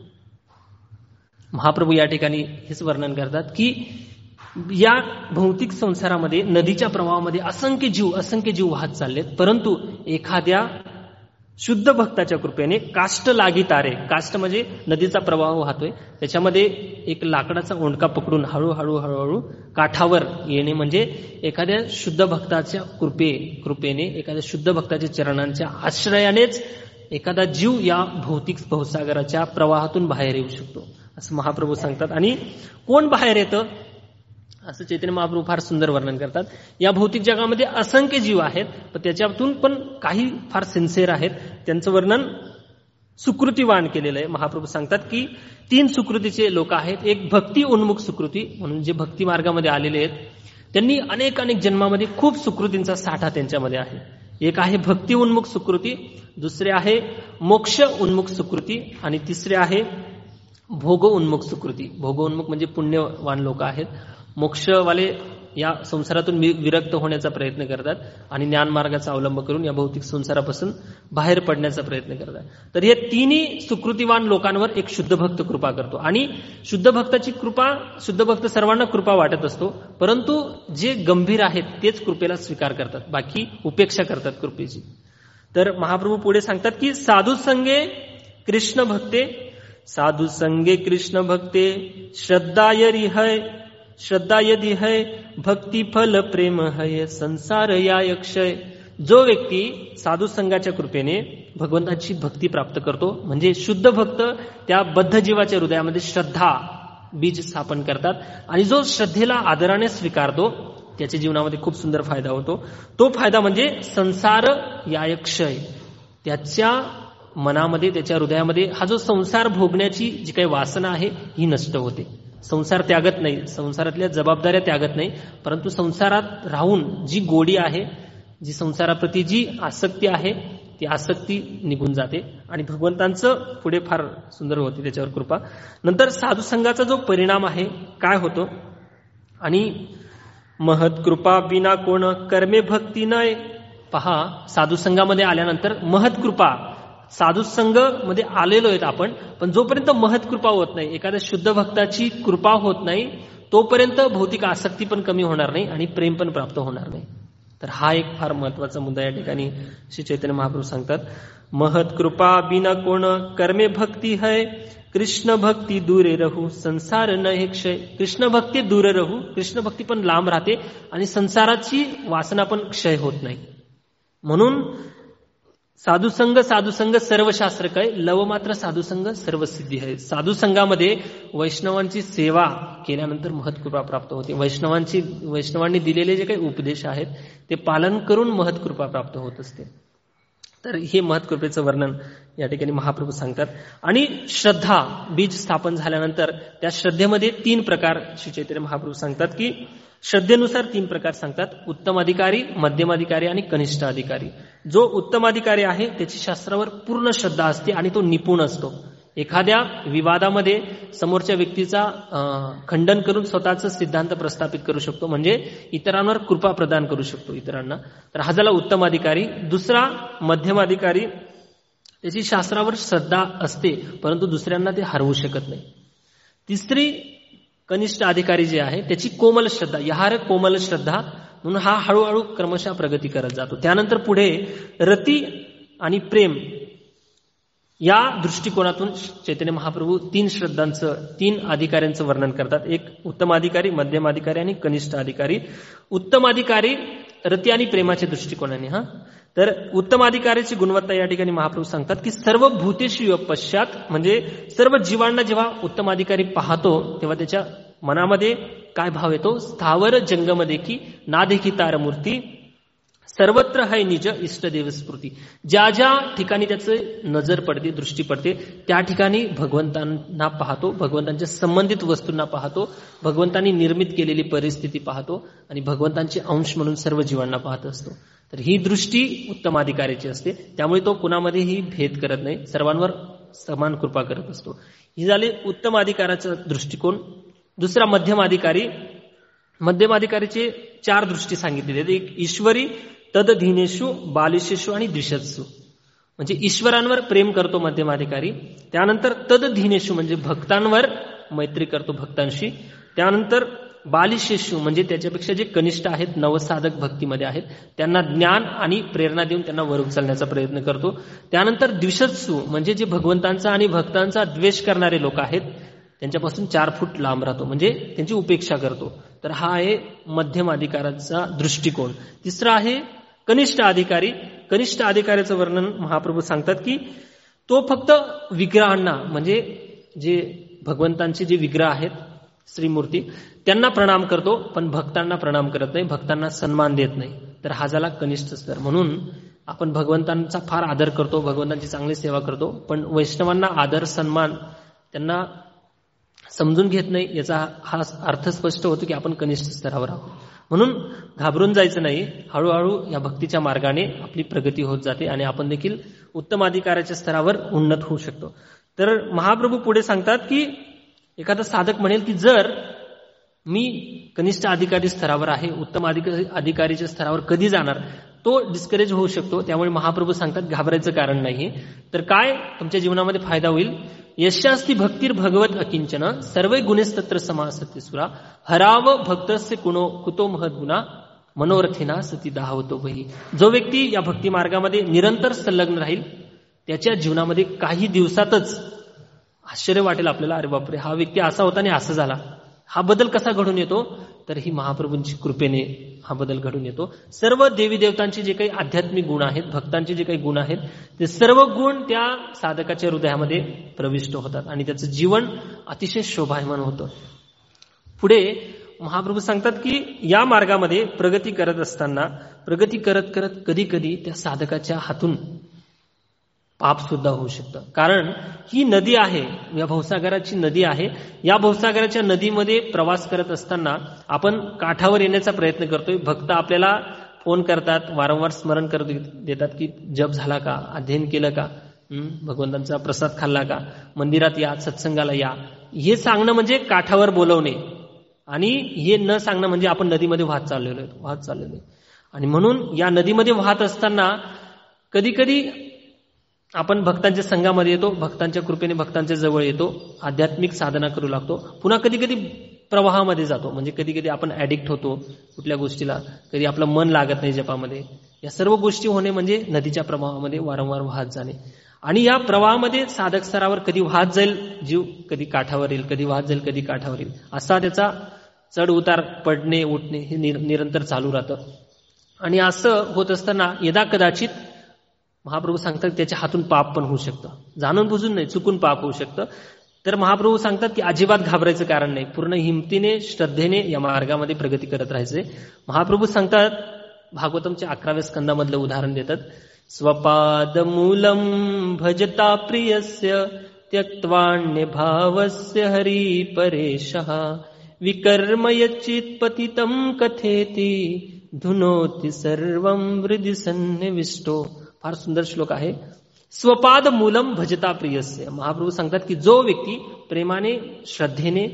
महाप्रभू या ठिकाणी हेच वर्णन करतात की या भौतिक संसारामध्ये नदीच्या प्रवाहामध्ये असंख्य जीव असंख्य जीव वाहत चाललेत, परंतु एखाद्या शुद्ध भक्ताच्या कृपेने काष्ट लागी तारे, काष्ट म्हणजे नदीचा प्रवाह वाहतोय त्याच्यामध्ये एक लाकडाचा ओंडका पकडून हळूहळू हळूहळू काठावर येणे, म्हणजे एखाद्या शुद्ध भक्ताच्या कृपे कृपेने एखाद्या शुद्ध भक्ताच्या चरणांच्या आश्रयानेच एखादा जीव या भौतिक भवसागराच्या प्रवाहातून बाहेर येऊ शकतो असं महाप्रभू सांगतात. आणि कोण बाहेर येतं असं चैतन्य महाप्रभू फार सुंदर वर्णन करतात. या भौतिक जगामध्ये असंख्य जीव आहेत, पण त्याच्यातून पण काही फार सिन्सिअर आहेत, त्यांचं वर्णन सुकृतीवान केलेलं आहे. महाप्रभू सांगतात की तीन सुकृतीचे लोक आहेत. एक भक्ती उन्मुख सुकृती, म्हणून जे भक्ती मार्गामध्ये आलेले आहेत त्यांनी अनेक अनेक जन्मामध्ये खूप सुकृतींचा साठा त्यांच्यामध्ये आहे. एक आहे भक्ती उन्मुख सुकृती, दुसरे आहे मोक्ष उन्मुख सुकृती आणि तिसरे आहे भोग उन्मुख सुकृती. भोग उन्मुख म्हणजे पुण्यवान लोक आहेत. मोक्षवाले या संसारातून विरक्त होण्याचा प्रयत्न करतात आणि ज्ञान मार्गाचा अवलंब करून या भौतिक संसारापासून बाहेर पडण्याचा प्रयत्न करतात. तर हे तिन्ही सुकृतीवान लोकांवर एक शुद्ध भक्त कृपा करतो आणि शुद्ध भक्ताची कृपा, शुद्ध भक्त सर्वांना कृपा वाटत असतो, परंतु जे गंभीर आहेत तेच कृपेला स्वीकार करतात, बाकी उपेक्षा करतात कृपेची. तर महाप्रभू पुढे सांगतात की साधू संगे कृष्ण भक्ते, साधू संगे कृष्ण भक्ते श्रद्धाय रिहय, श्रद्धा यदि है भक्ती फल प्रेम है संसार या अक्षय. जो व्यक्ती साधू संघाच्या कृपेने भगवंताची भक्ती प्राप्त करतो, म्हणजे शुद्ध भक्त त्या बद्ध जीवाच्या हृदयामध्ये श्रद्धा बीज स्थापन करतात आणि जो श्रद्धेला आदराने स्वीकारतो त्याच्या जीवनामध्ये खूप सुंदर फायदा होतो. तो फायदा म्हणजे संसार यायक्षय. त्याच्या मनामध्ये, त्याच्या हृदयामध्ये हा जो संसार भोगण्याची जी काही वासना आहे ही नष्ट होते. संसार त्यागत नाही, संसारातल्या जबाबदाऱ्या त्यागत नाही, परंतु संसारात राहून जी गोडी आहे, जी संसाराप्रती जी आसक्ती आहे, ती आसक्ती निघून जाते आणि भगवंतांचं पुढे फार सुंदर होते त्याच्यावर कृपा. नंतर साधुसंगाचा जो परिणाम आहे काय होतो, आणि महत कृपा बिना कोण कर्मे भक्ती नय. पहा, साधुसंगामध्ये आल्यानंतर महत कृपा, साधुसंग मध्ये आलेलो आहेत आपण, पण जोपर्यंत महत कृपा होत नाही, एखाद्या शुद्ध भक्ताची कृपा होत नाही, तोपर्यंत भौतिक आसक्ती पण कमी होणार नाही आणि प्रेम पण प्राप्त होणार नाही. तर हा एक फार महत्वाचा मुद्दा या ठिकाणी श्री चैतन्य महाप्रभू सांगतात. महत कृपा बिना कोण कर्मे भक्ती है, कृष्ण भक्ती दूरे रहू संसार न हे क्षय. कृष्ण भक्ती दूर रहू, कृष्ण भक्ती पण लांब राहते आणि संसाराची वासना पण क्षय होत नाही. म्हणून साधुसंग साधुसंग सर्व शास्त्र काय, लव मात्र साधुसंग सर्व सिद्धी आहे. साधुसंगामध्ये वैष्णवांची सेवा केल्यानंतर महत्कृपा प्राप्त होते. वैष्णवांची वैष्णवांनी दिलेले जे काही उपदेश आहेत ते पालन करून महत्कृपा प्राप्त होत असते. तर हे महत्कृपेचं वर्णन या ठिकाणी महाप्रभू सांगतात. आणि श्रद्धा बीज स्थापन झाल्यानंतर त्या श्रद्धेमध्ये तीन प्रकार श्री चैतन्य महाप्रभू सांगतात, की श्रद्धेनुसार तीन प्रकार सांगतात. उत्तम अधिकारी, मध्यम अधिकारी आणि कनिष्ठ अधिकारी. जो उत्तम अधिकारी आहे त्याची शास्त्रावर पूर्ण श्रद्धा असते आणि तो निपुण असतो. एखाद्या विवादामध्ये समोरच्या व्यक्तीचा खंडन करून स्वतःचा सिद्धांत प्रस्थापित करू शकतो, म्हणजे इतरांवर कृपा प्रदान करू शकतो इतरांना. तर हा झाला उत्तम अधिकारी. दुसरा मध्यम अधिकारी, त्याची शास्त्रावर श्रद्धा असते परंतु दुसऱ्यांना ते हरवू शकत नाही. तिसरी कनिष्ठ अधिकारी जे आहे त्याची कोमल श्रद्धा, यहार कोमल श्रद्धा, म्हणून हा हळूहळू क्रमशः प्रगती करत जातो. त्यानंतर पुढे रती आणि प्रेम या दृष्टिकोनातून चैतन्य महाप्रभू तीन श्रद्धांचं, तीन अधिकाऱ्यांचं वर्णन करतात. एक उत्तम अधिकारी, मध्यम अधिकारी आणि कनिष्ठ अधिकारी. उत्तम अधिकारी रती आणि प्रेमाच्या दृष्टिकोनाने. हा तर उत्तम अधिकाऱ्याची गुणवत्ता या ठिकाणी महाप्रभू सांगतात, की सर्व भूतेषु पश्चात, म्हणजे सर्व जीवांना जेव्हा उत्तम अधिकारी पाहतो तेव्हा त्याच्या मनामध्ये काय भाव येतो, स्थावर जंगम देखी ना देखी तार मूर्ती, सर्वत्र है निज इष्टदेव स्फूर्ती. ज्या ज्या ठिकाणी त्याचे नजर पडते, दृष्टी पडते, त्या ठिकाणी भगवंतांना पाहतो, भगवंतांच्या संबंधित वस्तूंना पाहतो, भगवंतांनी निर्मित केलेली परिस्थिती पाहतो आणि भगवंतांचे अंश म्हणून सर्व जीवांना पाहत असतो. तर ही दृष्टी उत्तम अधिकाऱ्याची असते. त्यामुळे तो कुणामध्येही भेद करत नाही, सर्वांवर समान कृपा करत असतो. ही झाली उत्तम अधिकाराचा दृष्टिकोन. दुसरा मध्यम अधिकारी. मध्यम अधिकारीचे चार दृष्टी सांगितलेली आहेत. एक ईश्वरी, तदधीनेषु, बालिशेषु आणि द्विषत्सु, म्हणजे ईश्वरांवर प्रेम करतो मध्यम अधिकारी. त्यानंतर तदधीनेषु म्हणजे भक्तांवर मैत्री करतो, भक्तांशी. त्यानंतर बालिशेषु म्हणजे त्याच्यापेक्षा जे कनिष्ठ आहेत, नवसाधक भक्तीमध्ये आहेत, त्यांना ज्ञान आणि प्रेरणा देऊन त्यांना वर उचलण्याचा प्रयत्न करतो. त्यानंतर द्विषत्सु म्हणजे जे भगवंतांचा आणि भक्तांचा द्वेष करणारे लोक आहेत त्यांच्यापासून चार फूट लांब राहतो, म्हणजे त्यांची उपेक्षा करतो. तर हा आहे मध्यम अधिकाराचा दृष्टिकोन. तिसरा आहे कनिष्ठ अधिकारी. कनिष्ठ अधिकाऱ्याचं वर्णन महाप्रभू सांगतात, की तो फक्त विग्रहांना, म्हणजे जे भगवंतांचे जे विग्रह आहेत, श्रीमूर्ती, त्यांना प्रणाम करतो, पण भक्तांना प्रणाम करत नाही, भक्तांना सन्मान देत नाही. तर हा झाला कनिष्ठ स्तर. म्हणून आपण भगवंतांचा फार आदर करतो, भगवंतांची चांगली सेवा करतो, पण वैष्णवांना आदर सन्मान त्यांना समजून घेत नाही, याचा हा अर्थ स्पष्ट होतो की आपण कनिष्ठ स्तरावर आहोत. म्हणून घाबरून जायचं नाही, हळूहळू या भक्तीच्या मार्गाने आपली प्रगती होत जाते आणि आपण देखील उत्तम अधिकाराच्या स्तरावर उन्नत होऊ शकतो. तर महाप्रभू पुढे सांगतात, की एखादा साधक म्हणेल की जर मी कनिष्ठ अधिकारी स्तरावर आहे, उत्तम अधिकारी अधिकारीच्या स्तरावर कधी जाणार, तो डिस्करेज होऊ शकतो. त्यामुळे महाप्रभू सांगतात घाबरायचं कारण नाही. तर काय तुमच्या जीवनामध्ये फायदा होईल, यशास्ती भक्तीर भगवत अकिंचन सर्व गुणेस्तत्र समासते सुरा हराव भक्तस्य कुणो कुतो महद गुणा मनोरथेना सती दाहवतो वही. जो व्यक्ती या भक्ती मार्गामध्ये निरंतर संलग्न राहील त्याच्या जीवनामध्ये काही दिवसातच आश्चर्य वाटेल आपल्याला, अरे बापरे, हा व्यक्ती असा होता आणि असं झाला. हा बदल कसा घडून येतो, तर ही महाप्रभूंची कृपेने हा बदल घडून येतो. सर्व देवी देवतांचे जे काही आध्यात्मिक गुण आहेत, भक्तांचे जे काही गुण आहेत, ते सर्व गुण त्या साधकाच्या हृदयामध्ये प्रविष्ट होतात आणि त्याचं जीवन अतिशय शोभायमान होतं. पुढे महाप्रभू सांगतात की या मार्गामध्ये प्रगती करत असताना प्रगती करत करत कधी कधी त्या साधकाच्या हातून पाप सुद्धा होऊ शकतं. कारण ही नदी आहे, या भवसागराची नदी आहे. या भवसागराच्या नदीमध्ये प्रवास करत असताना आपण काठावर येण्याचा प्रयत्न करतोय. भक्त आपल्याला फोन करतात, वारंवार स्मरण करत देतात की जप झाला का, अध्ययन केलं का, भगवंतांचा प्रसाद खाल्ला का, मंदिरात या, सत्संगाला या. हे सांगणं म्हणजे काठावर बोलवणे, आणि हे न सांगणं म्हणजे आपण नदीमध्ये वाहत चाललेलो आहे वाहत चाललेलो आहे आणि म्हणून या नदीमध्ये वाहत असताना कधी कधी आपण भक्तांच्या संघामध्ये येतो, भक्तांच्या कृपेने भक्तांच्या जवळ येतो, आध्यात्मिक साधना करू लागतो. पुन्हा कधी कधी प्रवाहामध्ये जातो, म्हणजे कधी कधी आपण ऍडिक्ट होतो कुठल्या गोष्टीला, कधी आपलं मन लागत नाही जपामध्ये. या सर्व गोष्टी होणे म्हणजे नदीच्या प्रवाहामध्ये वारंवार वाहत जाणे. आणि या प्रवाहामध्ये साधक स्तरावर कधी वाहत जाईल जीव, कधी काठावर येईल, कधी वाहत जाईल, कधी काठावर येईल, असा त्याचा चढ उतार, पडणे उठणे हे निरंतर चालू राहतं. आणि असं होत असताना यदा कदाचित महाप्रभू सांगतात त्याच्या हातून पाप पण होऊ शकतं, जाणून बुजून नाही, चुकून पाप होऊ शकतं. तर महाप्रभू सांगतात की अजिबात घाबरायचं कारण नाही, पूर्ण हिमतीने श्रद्धेने या मार्गामध्ये प्रगती करत राहायचे. महाप्रभू सांगतात, भागवतमच्या अकराव्या स्कंदामधलं उदाहरण देतात, स्वपाद मूलम भजता प्रियस्य त्यक्त्वान्य भावस्य हरी परेशः विकर्म यच्चित पतितं कथेति धुनोति सर्वं हृदि सन्निविष्टो. फार सुंदर श्लोक आहे. स्वपाद मूलम भजता प्रियस्य. महाप्रभू सांगतात की जो व्यक्ती प्रेमाने श्रद्धेने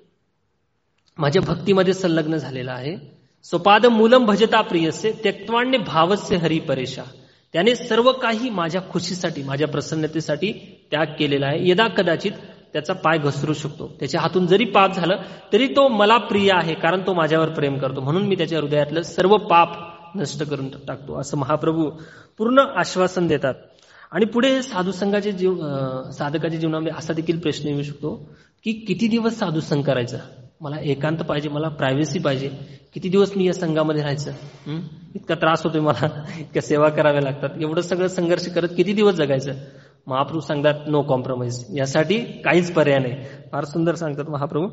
माझ्या भक्तीमध्ये संलग्न झालेला आहे, स्वपाद मूलम भजता प्रियस्य त्यक्त्वान्य भावस्य हरी परेशा, त्याने सर्व काही माझ्या खुशीसाठी, माझ्या प्रसन्नतेसाठी त्याग केलेला आहे. यदा कदाचित त्याचा पाय घसरू शकतो, त्याच्या हातून जरी पाप झालं तरी तो मला प्रिय आहे, कारण तो माझ्यावर प्रेम करतो, म्हणून मी त्याच्या हृदयातलं सर्व पाप नष्ट करून टाकतो, असं महाप्रभू पूर्ण आश्वासन देतात. आणि पुढे साधू संघाचे जीव साधकाच्या जीवनामध्ये असा देखील प्रश्न येऊ शकतो की किती दिवस साधू संघ करायचा, मला एकांत पाहिजे, मला प्रायव्हसी पाहिजे, किती दिवस मी या संघामध्ये राहायचं, इतका त्रास होतोय मला, इतक्या सेवा कराव्या लागतात, एवढं सगळं संघर्ष करत किती दिवस जगायचं. महाप्रभू सांगतात नो कॉम्प्रोमाइज, यासाठी काहीच पर्याय नाही. फार सुंदर सांगतात महाप्रभू.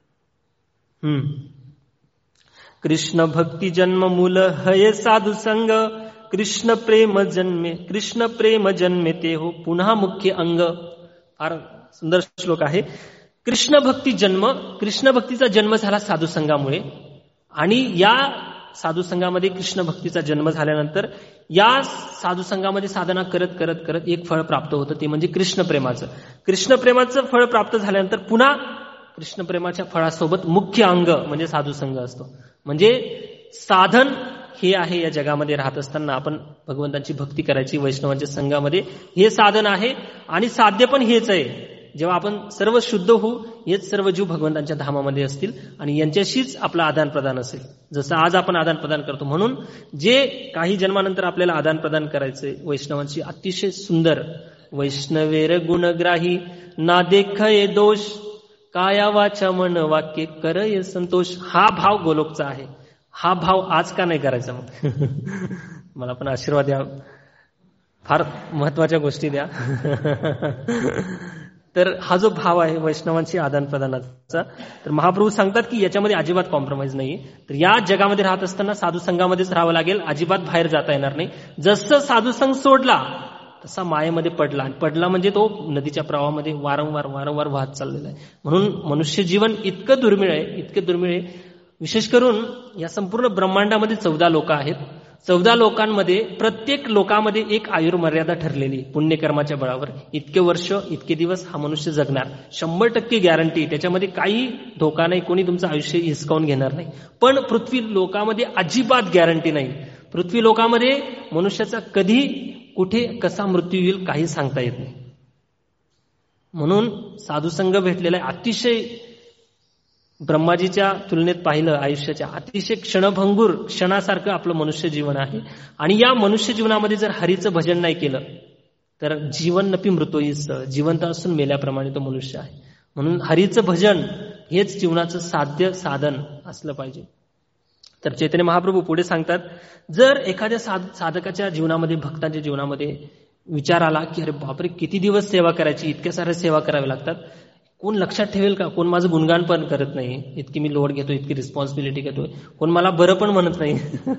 हम्म कृष्ण भक्ती जन्म मूल हय साधू संग, कृष्ण प्रेम जन्मे कृष्ण प्रेम जन्मे ते हो पुन्हा मुख्य अंग. फार सुंदर श्लोक आहे. कृष्ण भक्ती जन्म, कृष्ण भक्तीचा जन्म झाला साधू संघामुळे, आणि या साधू संघामध्ये कृष्ण भक्तीचा जन्म झाल्यानंतर या साधू संघामध्ये साधना करत करत करत एक फळ प्राप्त होतं, ते म्हणजे कृष्ण प्रेमाचं. कृष्ण प्रेमाचं फळ प्राप्त झाल्यानंतर पुन्हा कृष्ण प्रेमाच्या फळासोबत मुख्य अंग म्हणजे साधू संघ असतो. म्हणजे साधन हे आहे या जगामध्ये राहत असताना आपण भगवंतांची भक्ती करायची वैष्णवांच्या संघामध्ये, हे साधन आहे. आणि साध्य पण हेच आहे, जेव्हा आपण सर्व शुद्ध होऊ, हेच सर्व जीव भगवंतांच्या धामामध्ये असतील आणि यांच्याशीच आपलं आदान प्रदान असेल, जसं आज आपण आदान प्रदान करतो. म्हणून जे काही जन्मानंतर आपल्याला आदान प्रदान करायचंय वैष्णवांची अतिशय सुंदर, वैष्णवेर गुणग्राही ना देखये दोष, काया वाचा मन वाक्य करय संतोष. हा भाव गोलोकचा आहे. हा भाव आज का नाही करायचा? मग मला पण आशीर्वाद द्या, फार महत्वाच्या गोष्टी द्या. तर हा जो भाव आहे वैष्णवांची आदान प्रदानाचा, तर महाप्रभू सांगतात की याच्यामध्ये अजिबात कॉम्प्रोमाइज नाही. तर या जगामध्ये राहत असताना साधू संघामध्येच राहावं लागेल, अजिबात बाहेर जाता येणार नाही. जसं साधू संघ सोडला तसा मायेमध्ये पडला, आणि पडला म्हणजे तो नदीच्या प्रवाहामध्ये वारंवार वारंवार वाहत चाललेला आहे. म्हणून मनुष्य जीवन इतकं दुर्मिळ आहे, इतके दुर्मिळ आहे. विशेष करून या संपूर्ण ब्रह्मांडामध्ये चौदा लोक आहेत. चौदा लोकांमध्ये प्रत्येक लोकामध्ये एक आयुर्मर्यादा ठरलेली, पुण्यकर्माच्या बळावर इतके वर्ष इतके दिवस हा मनुष्य जगणार, शंभर टक्के गॅरंटी, त्याच्यामध्ये काही धोका नाही, कोणी तुमचं आयुष्य हिसकावून घेणार नाही. पण पृथ्वी लोकामध्ये अजिबात गॅरंटी नाही. पृथ्वी लोकामध्ये मनुष्याचा कधी कुठे कसा मृत्यू येईल काही सांगता येत नाही. म्हणून साधुसंग भेटलेला आहे. अतिशय ब्रह्माजीच्या तुलनेत पाहिलं आयुष्याच्या अतिशय क्षणभंगूर क्षणासारखं आपलं मनुष्य जीवन आहे. आणि या मनुष्य जीवनामध्ये जर हरीचं भजन नाही केलं तर जीवन नपी मृत्यूच, जिवंत असून मेल्याप्रमाणे तो मनुष्य आहे. म्हणून हरीचं भजन हेच जीवनाचं साध्य साधन असलं पाहिजे. तर चैतन्य महाप्रभू पुढे सांगतात, जर एखाद्या साधकाच्या जीवनामध्ये, भक्तांच्या जीवनामध्ये विचार आला की अरे बापरे किती दिवस सेवा करायची, इतक्या साऱ्या सेवा कराव्या लागतात, कोण लक्षात ठेवेल का? कोण माझं गुणगान पण करत नाही, इतकी मी लोड घेतो, इतकी रिस्पॉन्सिबिलिटी घेतोय, कोण मला बरं पण म्हणत नाही.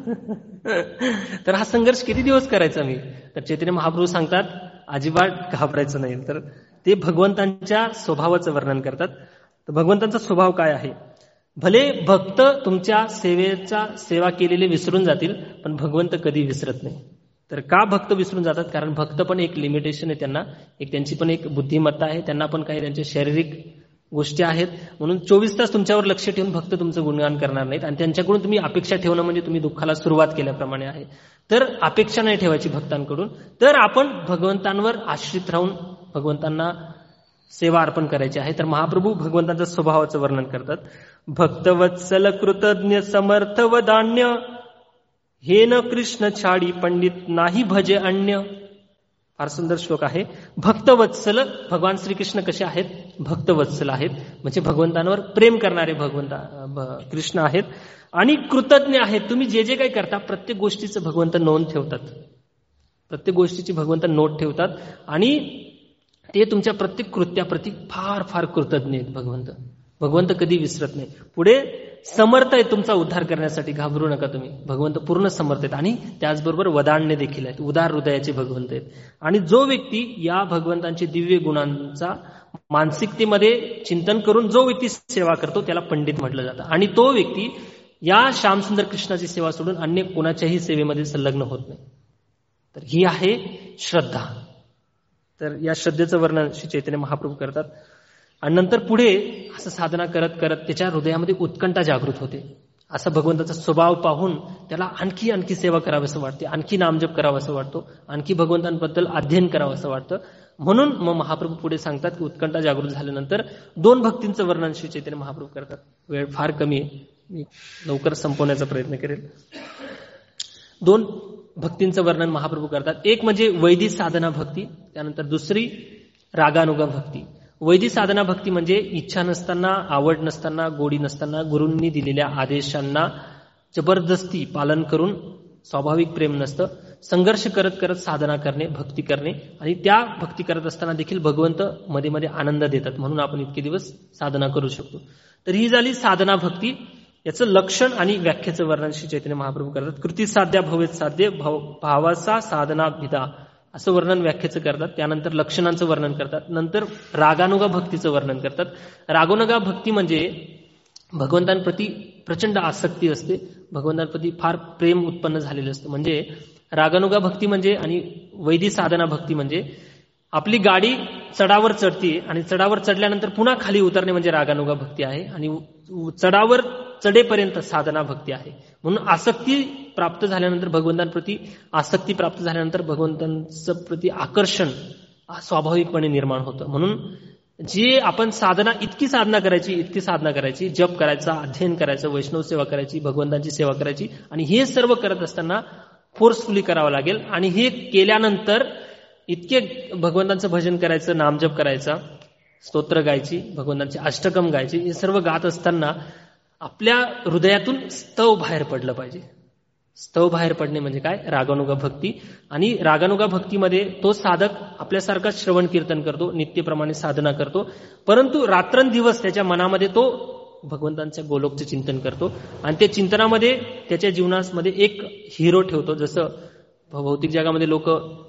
तर हा संघर्ष किती दिवस करायचा मी? तर चैतन्य महाप्रभू सांगतात अजिबात घाबरायचं नाही. तर ते भगवंतांच्या स्वभावाचं वर्णन करतात. तर भगवंतांचा स्वभाव काय आहे? भले भक्त तुमच्या सेवेचा सेवा केलेले विसरून जातील, पण भगवंत कधी विसरत नाही. तर का भक्त विसरून जातात? कारण भक्त पण एक लिमिटेशन आहे त्यांना, एक त्यांची पण एक बुद्धिमत्ता आहे, त्यांना पण काही त्यांच्या शारीरिक गोष्टी आहेत. म्हणून चोवीस तास तुमच्यावर लक्ष ठेवून भक्त तुमचं गुणगान करणार नाहीत. आणि त्यांच्याकडून तुम्ही अपेक्षा ठेवणं म्हणजे तुम्ही दुःखाला सुरुवात केल्याप्रमाणे आहे. तर अपेक्षा नाही ठेवायची भक्तांकडून. तर आपण भगवंतांवर आश्रित राहून भगवंतांना सेवा अर्पण करायची आहे. तर महाप्रभू भगवंतांच्या स्वभावाचं वर्णन करतात. भक्तवत्सल कृतज्ञ समर्थ वदान्य, हे न कृष्ण छाडी पंडित नाही भजे अन्य. फार सुंदर श्लोक आहे. भक्तवत्सल, भगवान श्रीकृष्ण कसे आहेत? भक्तवत्सल आहेत, म्हणजे भगवंतांवर प्रेम करणारे भगवंता कृष्ण आहेत. आणि कृतज्ञ आहेत. तुम्ही जे जे काही करता प्रत्येक गोष्टीचं भगवंत नोंद ठेवतात, प्रत्येक गोष्टीची भगवंत नोट ठेवतात आणि ते तुमच्या प्रत्येक कृत्याप्रती फार फार कृतज्ञ आहेत. भगवंत भगवंत कधी विसरत नाही. पुढे समर्थ आहे तुमचा उद्धार करण्यासाठी, घाबरू नका तुम्ही. भगवंत पूर्ण समर्थ आहेत आणि त्याचबरोबर वदान्य देखील आहेत, उदार हृदयाचे भगवंत आहेत. आणि जो व्यक्ती या भगवंतांचे दिव्य गुणांचा मानसिकतेमध्ये चिंतन करून जो व्यक्ती सेवा करतो त्याला पंडित म्हटलं जातं. आणि तो व्यक्ती या श्यामसुंदर कृष्णाची सेवा सोडून अन्य कोणाच्याही सेवेमध्ये संलग्न होत नाही. तर ही आहे श्रद्धा. तर या श्रद्धेचं वर्णन श्री चैतन्य महाप्रभू करतात. आणि नंतर पुढे असं साधना करत करत त्याच्या हृदयामध्ये उत्कंठा जागृत होते. असं भगवंताचा स्वभाव पाहून त्याला आणखी आणखी सेवा करावंसं वाटते, आणखी नामजप करावंसं वाटतो, आणखी भगवंतांबद्दल अध्ययन करावं असं वाटतं. म्हणून मग महाप्रभू पुढे सांगतात की उत्कंठा जागृत झाल्यानंतर दोन भक्तींचं वर्णन श्री चैतन्य महाप्रभू करतात. वेळ फार कमी आहे, मी लवकर संपवण्याचा प्रयत्न करेल. दोन भक्तींचं वर्णन महाप्रभू करतात. एक म्हणजे वैदिक साधना भक्ती, त्यानंतर दुसरी रागानुगा भक्ती. वैदिक साधना भक्ती म्हणजे इच्छा नसताना, आवड नसताना, गोडी नसताना गुरूंनी दिलेल्या आदेशांना जबरदस्ती पालन करून, स्वाभाविक प्रेम नसतं, संघर्ष करत करत साधना करणे, भक्ती करणे. आणि त्या भक्ती करत असताना देखील भगवंत मध्ये मध्ये आनंद देतात, म्हणून आपण इतके दिवस साधना करू शकतो. तर ही झाली साधना भक्ती. याचं लक्षण आणि व्याख्येचं वर्णन श्री चैतन्य महाप्रभू करतात. कृती साध्या भवेत साध्य, भावाचा साधना भिदा, असं वर्णन व्याख्येचं करतात. त्यानंतर लक्षणांचं वर्णन करतात. नंतर रागानुगा भक्तीचं वर्णन करतात. रागानुगा भक्ती म्हणजे भगवंतांप्रती प्रचंड आसक्ती असते, भगवंतांप्रती फार प्रेम उत्पन्न झालेलं असतं. म्हणजे रागानुगा भक्ती म्हणजे आणि वैदिक साधना भक्ती म्हणजे आपली गाडी चढावर चढते आणि चढावर चढल्यानंतर पुन्हा खाली उतरणे म्हणजे रागानुगा भक्ती आहे. आणि चढावर चढेपर्यंत साधना भक्ती आहे. म्हणून आसक्ती प्राप्त झाल्यानंतर, भगवंतांप्रती आसक्ती प्राप्त झाल्यानंतर भगवंतांचं प्रती आकर्षण स्वाभाविकपणे निर्माण होतं. म्हणून जे आपण साधना, इतकी साधना करायची, इतकी साधना करायची, जप करायचा, अध्ययन करायचं, वैष्णव सेवा करायची, भगवंतांची सेवा करायची, आणि हे सर्व करत असताना फोर्सफुली करावं लागेल. आणि हे केल्यानंतर इतके भगवंतांचं भजन करायचं, नामजप करायचा, स्तोत्र गायची, भगवंतांचे अष्टकम गायचे, हे सर्व गात असताना आपल्या हृदयातून स्तव बाहेर पडलं पाहिजे. स्तव बाहेर पडणे म्हणजे काय? रागानुगा भक्ती. आणि रागानुगा भक्तीमध्ये तो साधक आपल्यासारखा श्रवण कीर्तन करतो, नित्यप्रमाणे साधना करतो, परंतु रात्रंदिवस त्याच्या मनामध्ये तो भगवंतांच्या गोलोकचं चिंतन करतो. आणि त्या चिंतनामध्ये त्याच्या जीवनामध्ये एक हिरो ठेवतो. जसं भौतिक जगामध्ये लोक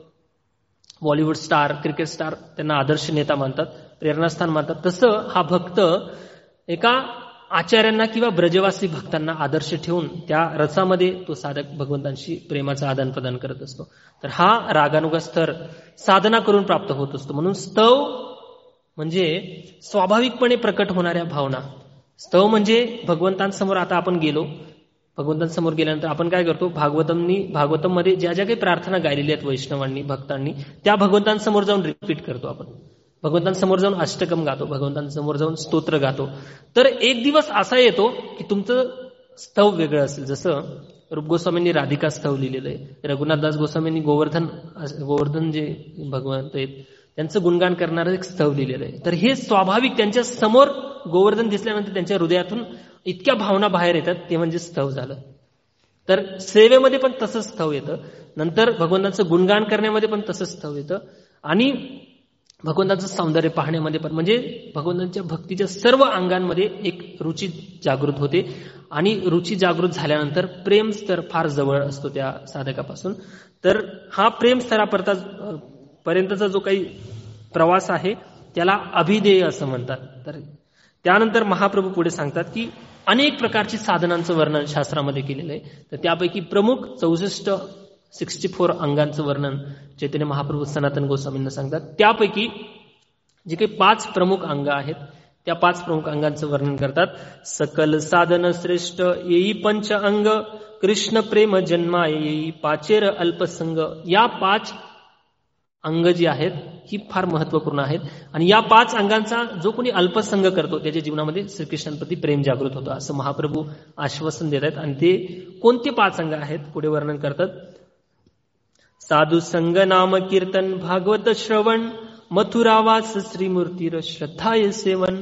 बॉलिवूड स्टार, क्रिकेट स्टार त्यांना आदर्श नेता मानतात, प्रेरणास्थान मानतात, तसं हा भक्त एका आचार्यांना किंवा ब्रजवासी भक्तांना आदर्श ठेवून त्या रसामध्ये तो साधक भगवंतांशी प्रेमाचं आदान प्रदान करत असतो. तर हा रागानुगा स्तर साधना करून प्राप्त होत असतो. म्हणून स्तव म्हणजे स्वाभाविकपणे प्रकट होणाऱ्या भावना. स्तव म्हणजे भगवंतांसमोर आता आपण गेलो, भगवंतांसमोर गेल्यानंतर आपण काय करतो? भागवतमनी भागवतममध्ये ज्या ज्या काही प्रार्थना गायलेल्या आहेत वैष्णवांनी, भक्तांनी, त्या भगवंतांसमोर जाऊन रिपीट करतो आपण. भगवंतांसमोर जाऊन अष्टकम गातो, भगवंतांसमोर जाऊन स्तोत्र गातो. तर एक दिवस असा येतो की तुमचं स्तव वेगळं असेल. जसं रूप गोस्वामींनी राधिका स्तव लिहिलेलं आहे, रघुनाथदास गोस्वामींनी गोवर्धन गोवर्धन जे भगवंत आहेत त्यांचं गुणगान करणारं एक स्तव लिहिलेलं आहे. तर हे स्वाभाविक त्यांच्या समोर गोवर्धन दिसल्यानंतर त्यांच्या हृदयातून इतक्या भावना बाहेर येतात, ते म्हणजे स्तव झालं. तर सेवेमध्ये पण तसंच स्तव येतं, नंतर भगवंतांचं गुणगान करण्यामध्ये पण तसंच स्तव येतं. आणि भगवंताचं सौंदर्य पाहण्यामध्ये पण, म्हणजे भगवंतांच्या भक्तीच्या सर्व अंगांमध्ये एक रुची जागृत होते. आणि रुची जागृत झाल्यानंतर प्रेम स्तर फार जवळ असतो त्या साधकापासून. तर हा प्रेम स्तरापर्यंत पर्यंतचा जो काही प्रवास आहे त्याला अभिधेय असं म्हणतात. तर त्यानंतर महाप्रभू पुढे सांगतात की अनेक प्रकारची साधनांचं वर्णन शास्त्रामध्ये केलेलं आहे. तर त्यापैकी प्रमुख चौसष्ट सिक्स्टी फोर अंगांचं वर्णन चैतन्य महाप्रभू सनातन गोस्वामींना सांगतात. त्यापैकी जे काही पाच प्रमुख अंग आहेत त्या पाच प्रमुख अंगांचं वर्णन करतात. सकल साधन श्रेष्ठ येई पंच अंग, कृष्ण प्रेम जन्मा येई पाचेर अल्पसंग. या पाच अंग जी आहेत ही फार महत्वपूर्ण आहेत. आणि या पाच अंगांचा जो कोणी अल्पसंग करतो त्याच्या जीवनामध्ये श्रीकृष्णांप्रती प्रेम जागृत होतं असं महाप्रभू आश्वासन देत आहेत. आणि ते कोणते पाच अंग आहेत पुढे वर्णन करतात. साधू संग नाम कीर्तन भागवत श्रवण, मथुरावास श्रीमूर्तीर श्रद्धाय सेवन.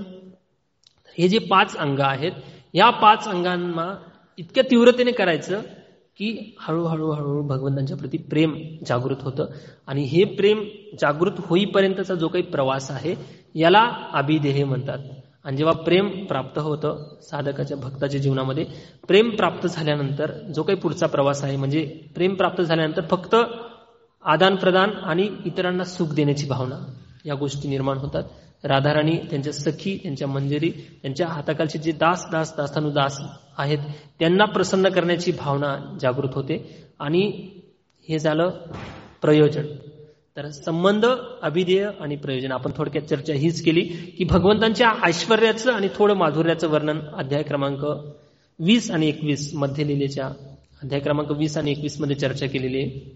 हे जे पाच अंग आहेत या पाच अंगांना इतक्या तीव्रतेने करायचं की हळूहळू हळूहळू भगवंतांच्या प्रती प्रेम जागृत होतं. आणि हे प्रेम जागृत होईपर्यंतचा जो काही प्रवास आहे याला अभिधेय म्हणतात. आणि जेव्हा प्रेम प्राप्त होतं साधकाच्या भक्ताच्या जीवनामध्ये, प्रेम प्राप्त झाल्यानंतर जो काही पुढचा प्रवास आहे म्हणजे प्रेम प्राप्त झाल्यानंतर फक्त आदान प्रदान आणि इतरांना सुख देण्याची भावना या गोष्टी निर्माण होतात. राधाराणी, त्यांच्या सखी, त्यांच्या मंजिरी, त्यांच्या हाताखालचे जे दास दास दासानुदास आहेत त्यांना प्रसन्न करण्याची भावना जागृत होते. आणि हे झालं प्रयोजन. तर संबंध, अभिधेय आणि प्रयोजन आपण थोडक्यात चर्चा हीच केली की भगवंतांच्या ऐश्वर्याचं आणि थोडं माधुर्याचं वर्णन अध्याय क्रमांक वीस आणि एकवीस मध्ये लिहिलेच्या अध्याय क्रमांक वीस आणि एकवीस मध्ये चर्चा केलेली आहे.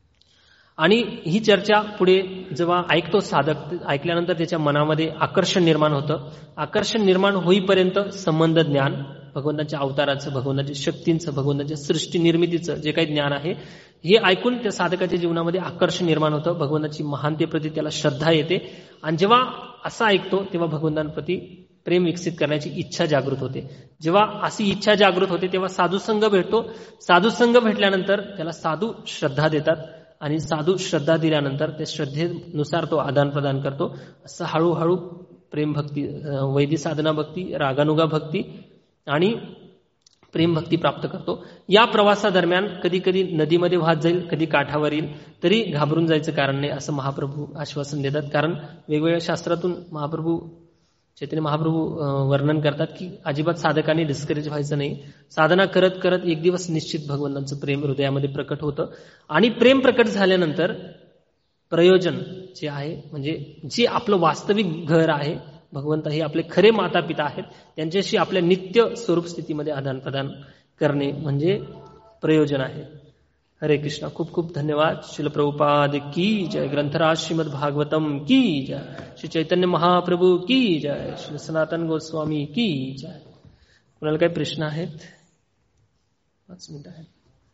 आणि ही चर्चा पुढे जेव्हा ऐकतो साधक, ऐकल्यानंतर त्याच्या मनामध्ये आकर्षण निर्माण होतं. आकर्षण निर्माण होईपर्यंत संबंध ज्ञान, भगवंताच्या अवताराचं, भगवंताच्या शक्तींचं, भगवंताच्या सृष्टी निर्मितीचं जे काही ज्ञान आहे हे ऐकून त्या साधकाच्या जीवनामध्ये आकर्षण निर्माण होतं. भगवंताची महानतेप्रती त्याला श्रद्धा येते. आणि जेव्हा असं ऐकतो तेव्हा भगवंतांप्रती प्रेम विकसित करण्याची इच्छा जागृत होते. जेव्हा अशी इच्छा जागृत होते तेव्हा साधुसंग भेटतो. साधुसंग भेटल्यानंतर त्याला साधू श्रद्धा देतात. आणि साधू श्रद्धा दिल्यानंतर त्या श्रद्धेनुसार तो आदान प्रदान करतो. असं हळूहळू प्रेम भक्ती, वैदिक साधना भक्ती, रागानुगा भक्ती आणि प्रेम भक्ती प्राप्त करतो. या प्रवासादरम्यान कधी कधी नदीमध्ये वाहत जाईल, कधी काठावर येईल, तरी घाबरून जायचं कारण नाही असं महाप्रभू आश्वासन देतात. कारण वेगवेगळ्या शास्त्रातून महाप्रभू चैतन्य महाप्रभू वर्णन करतात की अजिबात साधकांनी डिस्करेज व्हायचं नाही. साधना करत करत एक दिवस निश्चित भगवंतांचं प्रेम हृदयामध्ये प्रकट होतं. आणि प्रेम प्रकट झाल्यानंतर प्रयोजन जे आहे म्हणजे जे आपलं वास्तविक घर आहे, भगवंत हे आपले खरे माता पिता आहेत, त्यांच्याशी आपल्या नित्य स्वरूप स्थितीमध्ये आदान प्रदान करणे म्हणजे प्रयोजन आहे. हरे कृष्णा. खूप खूप धन्यवाद. श्रील प्रभुपाद की जय. ग्रंथराज श्रीमद भागवतम की जय. श्री चैतन्य महाप्रभू की जय. श्री सनातन गोस्वामी की जय. कुणाला काही प्रश्न आहेत? पाच मिनिट आहेत.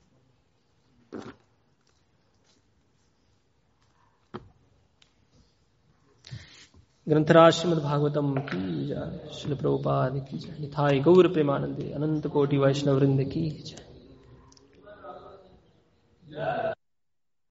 ग्रंथराज श्रीमद भागवतम की जय. श्रील प्रभुपाद की जय. निताय गौर प्रेमानंदे अनंत कोटि वैष्णव वृंद की जय.